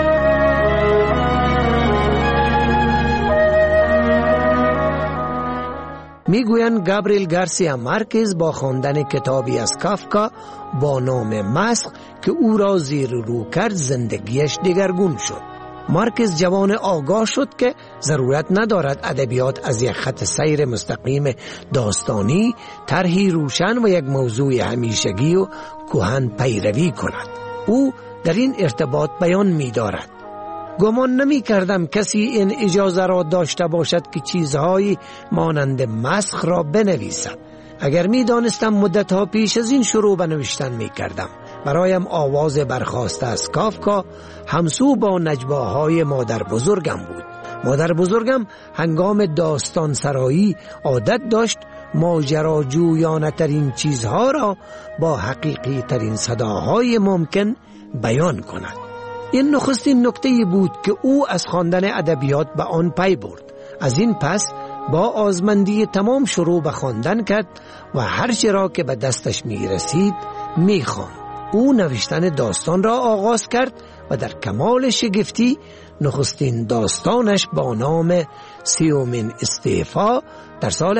میگویند گابریل گارسیا مارکز با خواندن کتابی از کافکا با نام مسخ که او را زیر رو کرد زندگیش دگرگون شد. مارکز جوان آگاه شد که ضرورت ندارد ادبیات از یک خط سیر مستقیم داستانی طرحی روشن و یک موضوع همیشگی و کهن پیروی کند. او در این ارتباط بیان می دارد: گمان نمی کردم کسی این اجازه را داشته باشد که چیزهایی مانند مسخ را بنویسد. اگر می دانستم مدتها پیش از این شروع به نوشتن می کردم. برایم آواز برخاسته از کافکا همسو با نجواهای مادر بزرگم بود. مادر بزرگم هنگام داستان سرایی عادت داشت ماجراجویانه ترین چیزها را با حقیقی ترین صداهای ممکن بیان کند. این نخستین نکته بود که او از خواندن ادبیات به آن پی برد. از این پس با آزمندی تمام شروع به خواندن کرد و هر چه را که به دستش می رسید می خواند. او نوشتن داستان را آغاز کرد و در کمال شگفتی نخستین داستانش با نام 30مین استعفا در سال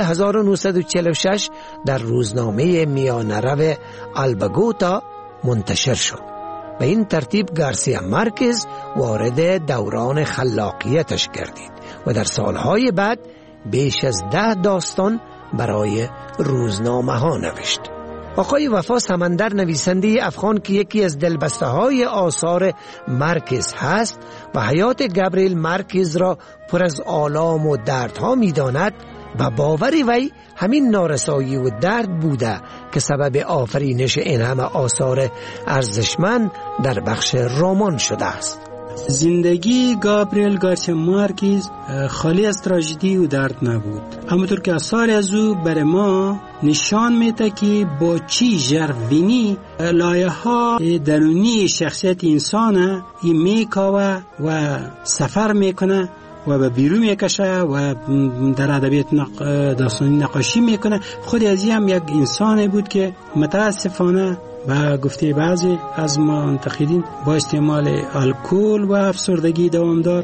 1946 در روزنامه میانه‌رو آلباگوتا منتشر شد. به این ترتیب گارسیا مارکز وارد دوران خلاقیتش گردید و در سالهای بعد بیش از 10 داستان برای روزنامه ها نوشت. آقای وفا سمندر، نویسنده افغان که یکی از دلبسته های آثار مارکز هست و حیات گابریل مارکز را پر از آلام و دردها می داند، و باوری وی همین نارسایی و درد بوده که سبب آفرینش این همه آثار ارزشمند در بخش رمان شده است. زندگی گابریل گارسیا مارکز خالی از تراژدی و درد نبود. همونطور که آثار از او بر ما نشان میده که با چی ژرفینی لایه ها درونی شخصیت انسان میکاوه و سفر میکنه و به بیرون میکشه و در ادبیات داستانی نقاشی میکنه. خود از هم یک انسان بود که متاسفانه و گفته بعضی از منتقدین با استعمال الکل و افسردگی دوامدار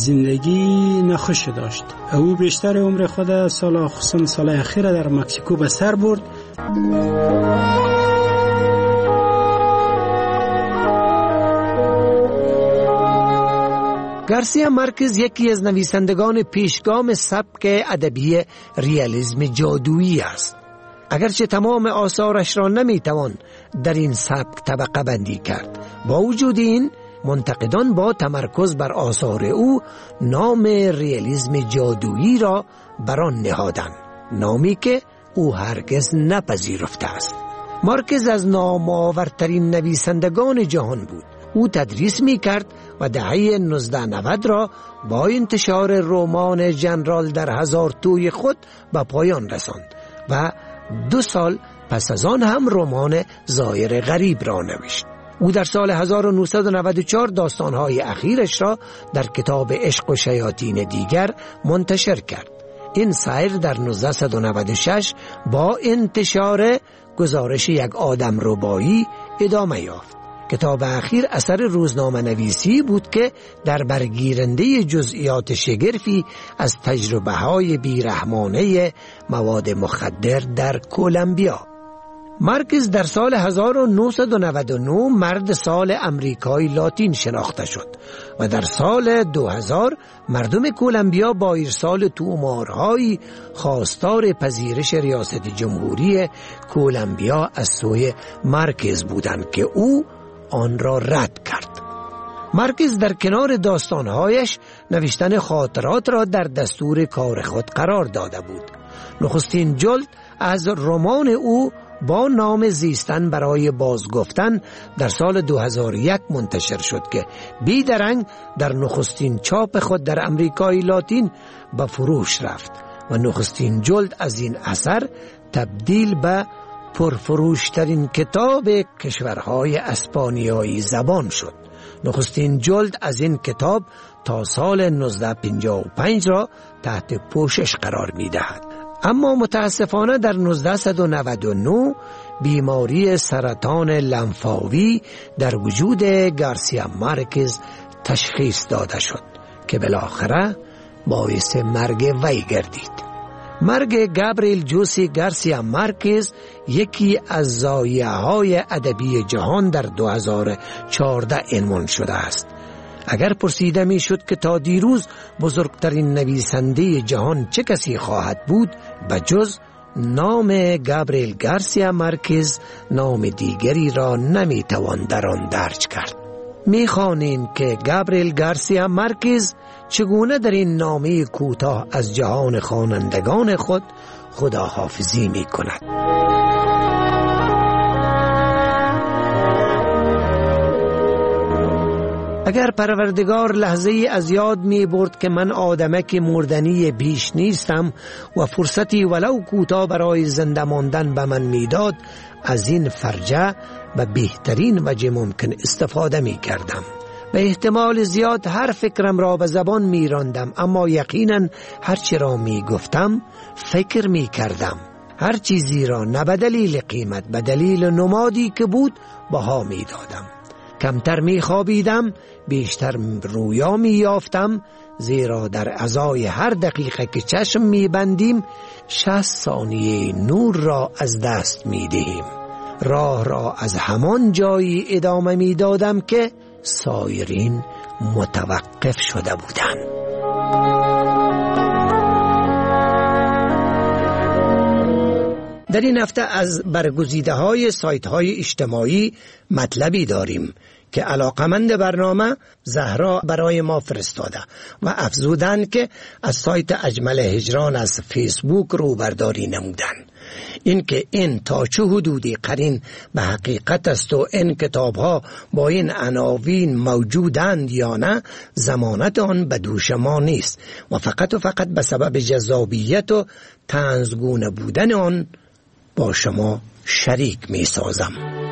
زندگی ناخوش داشت. او بیشتر عمر خود خصوصا سال اخیر در مکزیکو به سر برد. گارسیا مارکز یکی از نویسندگان پیشگام سبک ادبی ریالیسم جادویی است. اگرچه تمام آثارش را نمیتوان در این سبک طبقه بندی کرد، با وجود این منتقدان با تمرکز بر آثار او نام ریالیسم جادویی را بر آن نهادند، نامی که او هرگز نپذیرفته است. مارکز از نامآورترین نویسندگان جهان بود. او تدریس می کرد و دهه 1990 را با انتشار رمان ژنرال در هزار توی خود به پایان رساند و 2 سال پس از آن هم رمان زایر غریب را نوشت. او در سال 1994 داستانهای اخیرش را در کتاب عشق و شیاطین دیگر منتشر کرد. این سیر در 1996 با انتشار گزارش یک آدم ربایی ادامه یافت. کتاب اخیر اثر روزنامه نویسی بود که در برگیرنده جزئیات شگرفی از تجربه های بیرحمانه مواد مخدر در کولومبیا. مارکز در سال 1999 مرد سال امریکای لاتین شناخته شد و در سال 2000 مردم کولومبیا با ارسال تومارهایی خواستار پذیرش ریاست جمهوری کولومبیا از سوی مارکز بودند که او آن را رد کرد. مارکز در کنار داستانهایش نوشتن خاطرات را در دستور کار خود قرار داده بود. نخستین جلد از رمان او با نام زیستن برای بازگفتن در سال 2001 منتشر شد که بیدرنگ در نخستین چاپ خود در امریکای لاتین به فروش رفت و نخستین جلد از این اثر تبدیل به پرفروشترین کتاب کشورهای اسپانیایی زبان شد. نخستین جلد از این کتاب تا سال 1955 را تحت پوشش قرار می دهد. اما متاسفانه در 1999 بیماری سرطان لنفاوی در وجود گارسیا مارکز تشخیص داده شد که بالاخره باعث مرگ وی گردید. مرگ گابریل جوسی گارسیا مارکز یکی از ضایعه‌های ادبی جهان در 2014 عنوان شده است. اگر پرسیده می شد که تا دیروز بزرگترین نویسنده جهان چه کسی خواهد بود، بجز نام گابریل گارسیا مارکز نام دیگری را نمی توان در آن درج کرد. می خوانیم که گابریل گارسیا مارکز چگونه در این نامه کوتاه از جهان خوانندگان خود خداحافظی می کند. اگر پروردگار لحظه ای از یاد می برد که من آدمک مردنی بیش نیستم و فرصتی ولو کوتاه برای زنده ماندن به من می داد، از این فرجه به بهترین وجه ممکن استفاده می کردم. به احتمال زیاد هر فکرم را به زبان می راندم، اما یقینا هرچی را می گفتم فکر می کردم. هر چیزی را نه به دلیل قیمت، به دلیل نمادی که بود بها می دادم. کمتر می خوابیدم، بیشتر رویا می یافتم، زیرا در ازای هر دقیقه که چشم می بندیم 60 ثانیه نور را از دست می دهیم. راه را از همان جایی ادامه می دادم که سایرین متوقف شده بودند. در این هفته از برگزیده های سایت های اجتماعی مطلبی داریم که علاقمند برنامه زهرا برای ما فرستاده و افزودن که از سایت اجمل هجران از فیسبوک رو برداری نمودن. این که این تا چه حدودی قرین به حقیقت است و این کتاب ها با این عناوین موجودند یا نه ضمانت آن به دوش ما نیست و فقط به سبب جذابیت و طنزگونه بودن آن با شما شریک می سازم.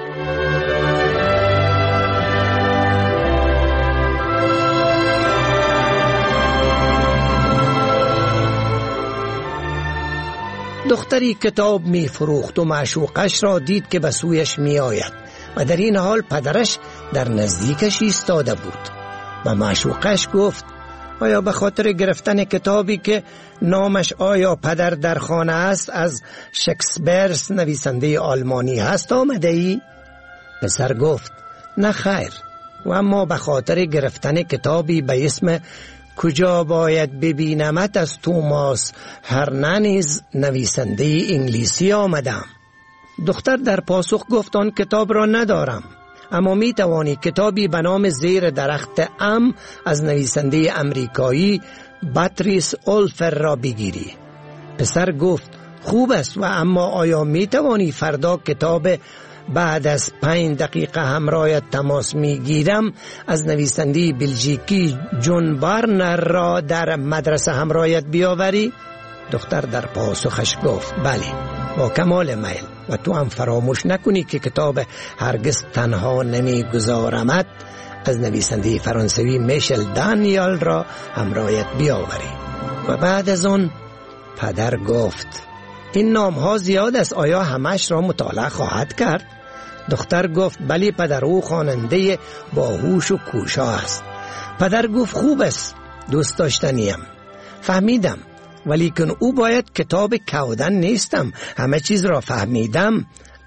دختری کتاب می فروخت و معشوقش را دید که به سویش می آید و در این حال پدرش در نزدیکش ایستاده بود و معشوقش گفت آیا به خاطر گرفتن کتابی که نامش آیا پدر در خانه است از شکسپیر نویسنده آلمانی هست آمده ای؟ پسر گفت نه خیر، و اما به خاطر گرفتن کتابی به اسم کجا باید ببینمت از توماس هرنانز نویسنده انگلیسی آمدم. دختر در پاسخ گفت آن کتاب را ندارم، اما می توانی کتابی به نام زیر درخت ام از نویسنده امریکایی باتریس اولفر را بگیری. پسر گفت خوب است، و اما آیا می توانی فردا کتاب بعد از 5 دقیقه همراهت تماس می گیرم از نویسنده بلژیکی جون بارنر را در مدرسه همراهت بیاوری؟ دختر در پاسخش گفت بله، با کمال میل، و تو هم فراموش نکنی که کتاب هرگز تنها نمی گذارمت از نویسنده فرانسوی میشل دانیال را همراهت بیاوری. و بعد از آن پدر گفت این نام ها زیاد است، آیا همش را مطالعه خواهد کرد؟ دختر گفت بلی پدر، او خواننده باهوش و کوشا است. پدر گفت خوب است، دوست داشتنیم. فهمیدم، ولی کن او باید کتاب کودن نیستم، همه چیز را فهمیدم،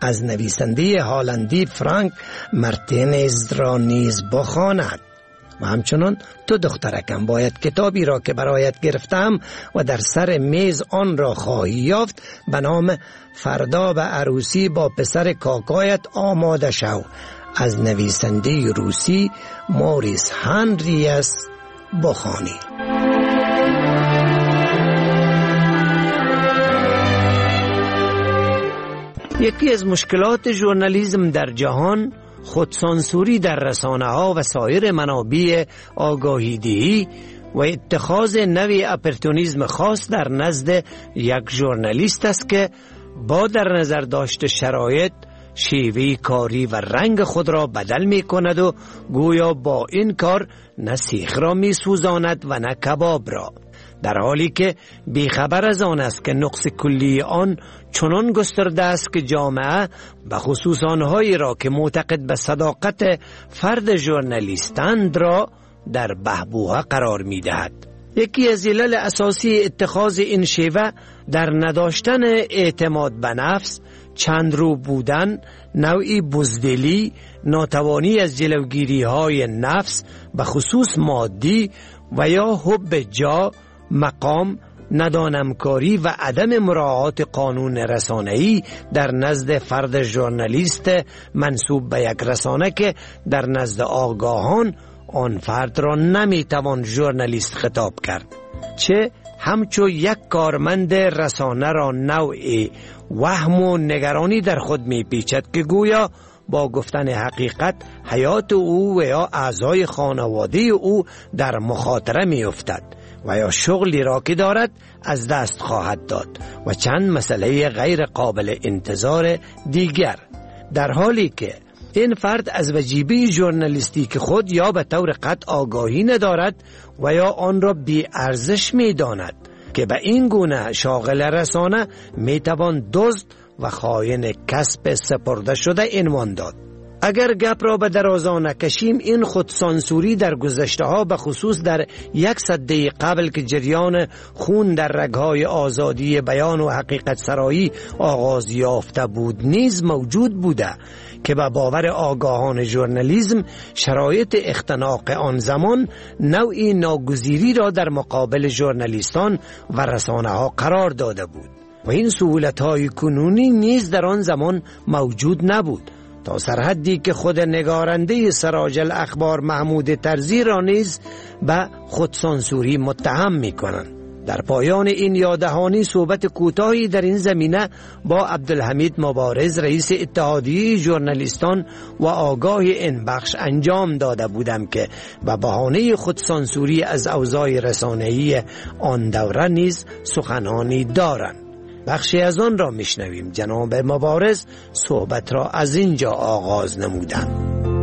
از نویسنده هالندی فرانک مارتینز را نیز بخواند. و همچنان تو دخترکم باید کتابی را که برایت گرفتم و در سر میز آن را خواهی یافت به نام فردا به عروسی با پسر کاکایت آماده شو از نویسنده روسی موریس هنریس بخوانی. یکی از مشکلات ژورنالیسم در جهان خودسانسوری در رسانه‌ها و سایر منابع آگاهی‌دهی و اتخاذ نوع اپورتونیسم خاص در نزد یک ژورنالیست است که با در نظر داشت شرایط شیوه کاری و رنگ خود را بدل می کند و گویا با این کار نه سیخ را می سوزاند و نه کباب را، در حالی که بیخبر از آن است که نقص کلی آن چنان گسترده است که جامعه به خصوص آنهایی را که معتقد به صداقت فرد ژورنالیستند را در بحبوحه قرار می دهد. یکی از علل اساسی اتخاذ این شیوه در نداشتن اعتماد به نفس، چند رو بودن، نوعی بزدلی، ناتوانی از جلوگیری های نفس به خصوص مادی و یا حب جا، مقام، ندانمکاری و عدم مراعات قانون رسانه‌ای در نزد فرد ژورنالیست منسوب به یک رسانه که در نزد آگاهان آن فرد را نمیتوان ژورنالیست خطاب کرد، چه همچو یک کارمند رسانه را نوع وهم و نگرانی در خود میپیچد که گویا با گفتن حقیقت حیات او و یا اعضای خانواده او در مخاطره میافتد و یا شغلی را که دارد از دست خواهد داد و چند مسئله غیر قابل انتظار دیگر، در حالی که این فرد از وجیبه ژورنالیستیک خود یا به طور قطع آگاهی ندارد و یا آن را بی ارزش می داند که به این گونه شاغل رسانه می توان دزد و خائن کسب سپرده شده عنوان داد. اگر گپ را به درازا نکشیم، این خودسانسوری در گذشته ها به خصوص در یک سده قبل که جریان خون در رگهای آزادی بیان و حقیقت سرایی آغاز یافته بود نیز موجود بوده که به باور آگاهان ژورنالیسم شرایط اختناق آن زمان نوعی ناگزیری را در مقابل ژورنالیستان و رسانه ها قرار داده بود و این سهولت های کنونی نیز در آن زمان موجود نبود، تا سرحدی که خود نگارنده سراج الاخبار محمود طرزی را نیز به خودسانسوری متهم می کنند. در پایان این یاددهانی صحبت کوتاهی در این زمینه با عبدالحمید مبارز رئیس اتحادیه ژورنالیستان و آگاه این بخش انجام داده بودم که به بهانه خودسانسوری از اوضاع رسانه‌ای آن دوره نیز سخنانی دارند. بخشی از آن را میشنویم. جناب مبارز صحبت را از اینجا آغاز نمودند.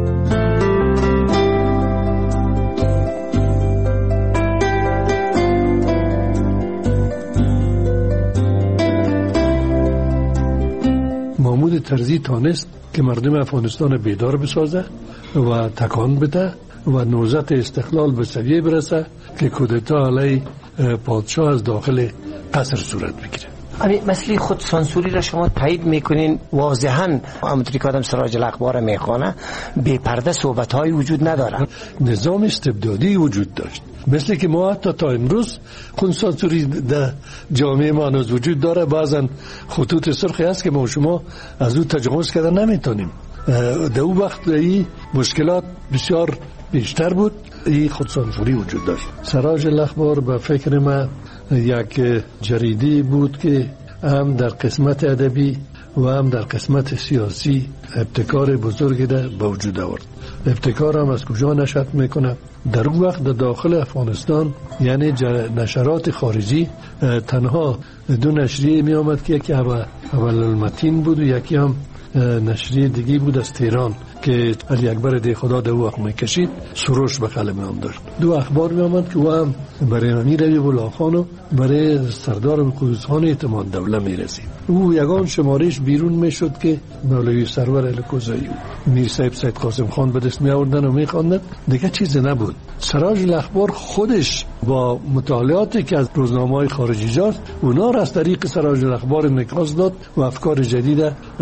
محمود طرزی تانست که مردم افغانستان بیدار بسازه و تکان بده و نوزت استقلال به سویه برسه که کودتا علیه پادشاه از داخل قصر صورت بگیره. مسئله خودسانسوری را شما تایید میکنین؟ واضحاً همونطوری که آدم سراج الاخبار میخوانه بی پرده صحبت‌های وجود نداره. نظام استبدادی وجود داشت، مثل که ما حتی تا امروز خودسانسوری در جامعه ما هنوز وجود داره. بعضا خطوط سرخی هست که ما شما از او تجاوز کردن نمیتونیم. در اون وقت این مشکلات بسیار بیشتر بود، این خودسانسوری وجود داشت. سراج الاخبار به فکر ما یک جریده بود که هم در قسمت ادبی و هم در قسمت سیاسی ابتکار بزرگی در به وجود آورد. ابتکار هم از کجا نشأت میکنه؟ در اون وقت در داخل افغانستان یعنی نشرات خارجی تنها دو نشریه می آمد که یکی اول المتین بود و یکی هم نشریه دیگی بود از تهران که علی اکبر دی خدا در وقت میکشید سروش به قلم هم داشت. 2 اخبار میامد که او هم برای امیر حبیب الله خان و برای سردار قدوس خان اعتماد دوله میرسید. او یگان شمارش بیرون میشد که مولوی سرور الکوزایی میر صاحب سید قاسم خان به دست می آوردن و میخواندن، دیگه چیزی نبود. سراج الاخبار خودش با مطالعاتی که از روزنامه‌های خارجی جاست، اونا را از طریق سراج الاخبار انعکاس داد و افکار جدید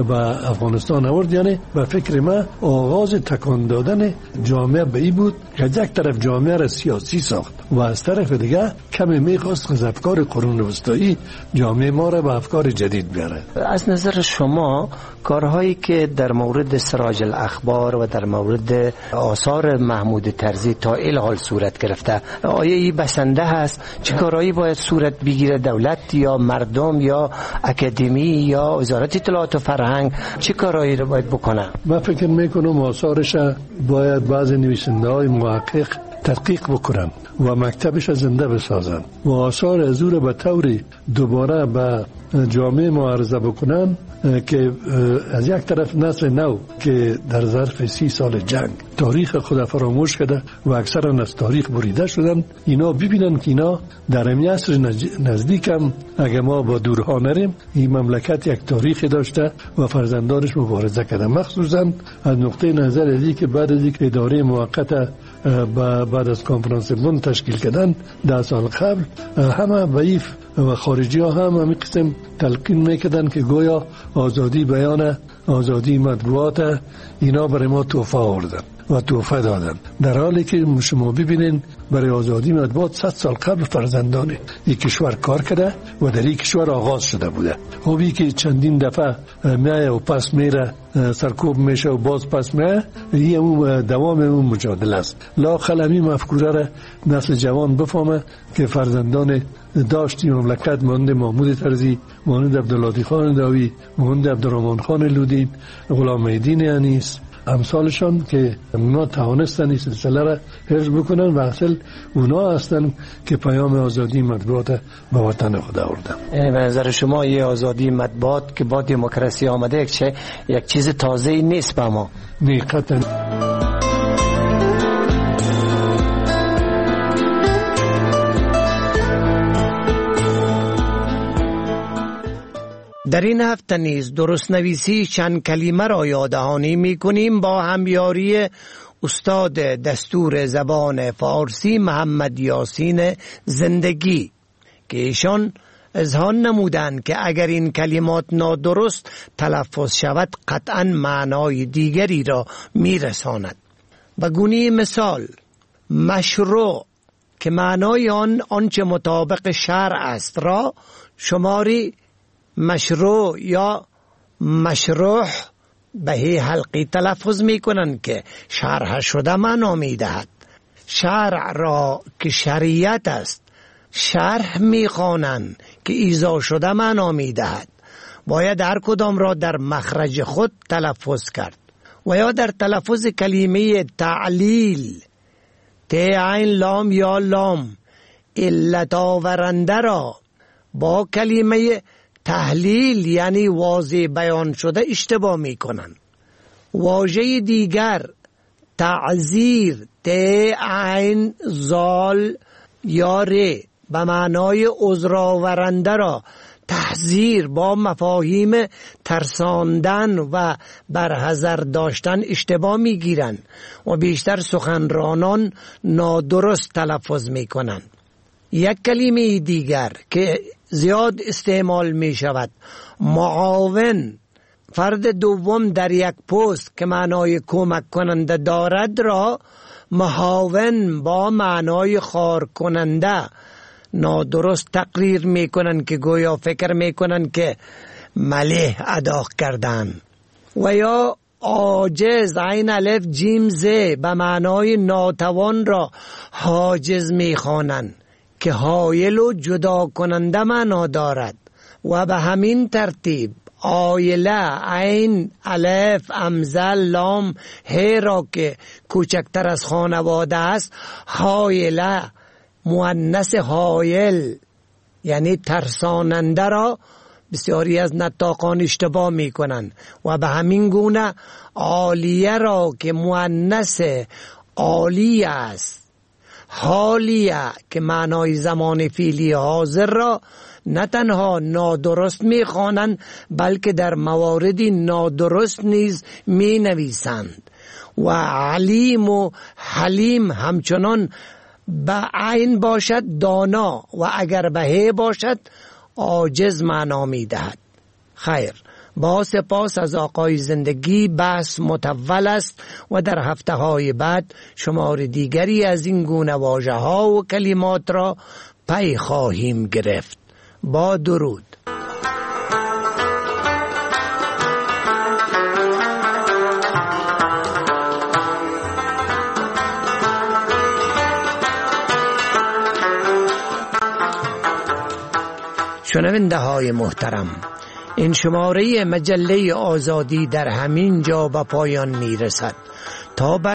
به افغانستان آورد. یعنی به فکر من آغاز تکان دادن جامعه به این بود که یک طرف جامعه را سیاسی ساخت و از طرف دیگه کمی میخواست از افکار قرون وسطایی جامعه ما را به افکار جدید بیاره. از نظر شما کارهایی که در مورد سراج الاخبار و در مورد آثار محمود طرزی تا الحال صورت گرفته، آیا این بسنده هست؟ چه کارهایی باید صورت بگیره؟ دولت یا مردم یا اکادمی یا وزارت اطلاعات و فرهنگ چه کارهایی رو باید بکنه؟ من فکر میکنم آثارش باید بعضی نویسنده های محقق تحقیق بکنن و مکتبش زنده بسازن و آثار از او را به طوری دوباره به جامعه معرضه بکنن که از یک طرف نسل نو که در ظرف 30 سال جنگ تاریخ خود فراموش کرده و اکثرا از تاریخ بریده شدن، اینا ببینن که اینا در این عصر نزدیک هم اگه ما با دورها نریم این مملکت یک تاریخی داشته و فرزندانش مبارزه کرده. مخصوصا از نقطه نظر ازی که بعد از اینکه اداره موقت بعد از کنفرانس بن تشکیل کردن 10 سال قبل، همه ضعیف و خارجی ها هم همین قسم تلقین میکردن که گویا آزادی بیان، آزادی مطبوعات اینا برای ما تحفه آوردن و تحفه دادن، در حالی که شما ببینین برای آزادی مطبوعات 100 سال قبل فرزندان این کشور کار کرده و در این کشور آغاز شده بوده. خوبی که چندین دفعه میایه و پس میره، سرکوب میشه و باز پس میایه، این دوام اون مجادله است. لااقل همین مفکوره را نسل جوان بفهمه که فرزندان داشتی مملکت مانند محمود طرزی، مانند عبداللطیف خان داوی، مانند عبدالرحمن خان لودین، غلام الدین انیس، امثالشان که اونا توانستن این سلسله را حفظ بکنن و اصل اونا هستن که پیام آزادی مطبوعات به وطن خود آوردن. یعنی به نظر شما یه آزادی مطبوعات که با دموکراسی آمده یک چیز تازه‌ای نیست به ما؟ نه قطعاً. در این هفته نیز درست نویسی چند کلمه را یاددهانی می‌کنیم با همیاری استاد دستور زبان فارسی محمد یاسین زندگی که ایشان اظهار نمودند که اگر این کلمات نادرست تلفظ شود قطعاً معنای دیگری را می‌رساند. به گونه مثال مشروع که معنای آنچه مطابق شرع است را شماری مشروع یا مشروع به حلقی تلفظ می کنند که شرح شده معنا می دهد. شرع را که شریعت است شرح می خوانند که ایضاح شده معنا می دهد. باید هر کدام را در مخرج خود تلفظ کرد. و یا در تلفظ کلمه تعلیل ت عین لام یا لام علت آورنده را با کلمه تحلیل یعنی واضح بیان شده اشتباه می کنند. واژه دیگر تعذیر ت عین زال یا ر به معنای عذر آورنده را تحذیر با مفاهیم ترساندن و برحذر داشتن اشتباه می گیرند و بیشتر سخنرانان نادرست تلفظ می کنند. یک کلمه دیگر که زیاد استعمال می شود معاون فرد دوم در یک پست که معنای کمک کننده دارد را معاون با معنای خار کننده نادرست تقریر می کنند که گویا فکر می کنند که ملیح ادا کردن. و یا عاجز عین الف جیم ز به معنای ناتوان را حاجز می خوانند که حایل و جدا کننده معنا دارد. و به همین ترتیب آیله عین الف امزل لام ه را که کوچکتر از خانواده است حایله مؤنث حایل یعنی ترساننده را بسیاری از نطاقان اشتباه می کنند و به همین گونه عالیه را که مؤنث عالی است، حالیه که معنای زمان فعلی حاضر را نه تنها نادرست می خوانند بلکه در مواردی نادرست نیز می نویسند. و علیم و حلیم همچنان به عین باشد دانا و اگر به ه باشد عاجز معنا می دهد. خیر، با سپاس از آقای زندگی. بحث مطول است و در هفته های بعد شمار دیگری از این گونه واژه ها و کلمات را پی خواهیم گرفت. با درود. شنونده های محترم، این شماره مجله آزادی در همین جا به پایان می رسد. تا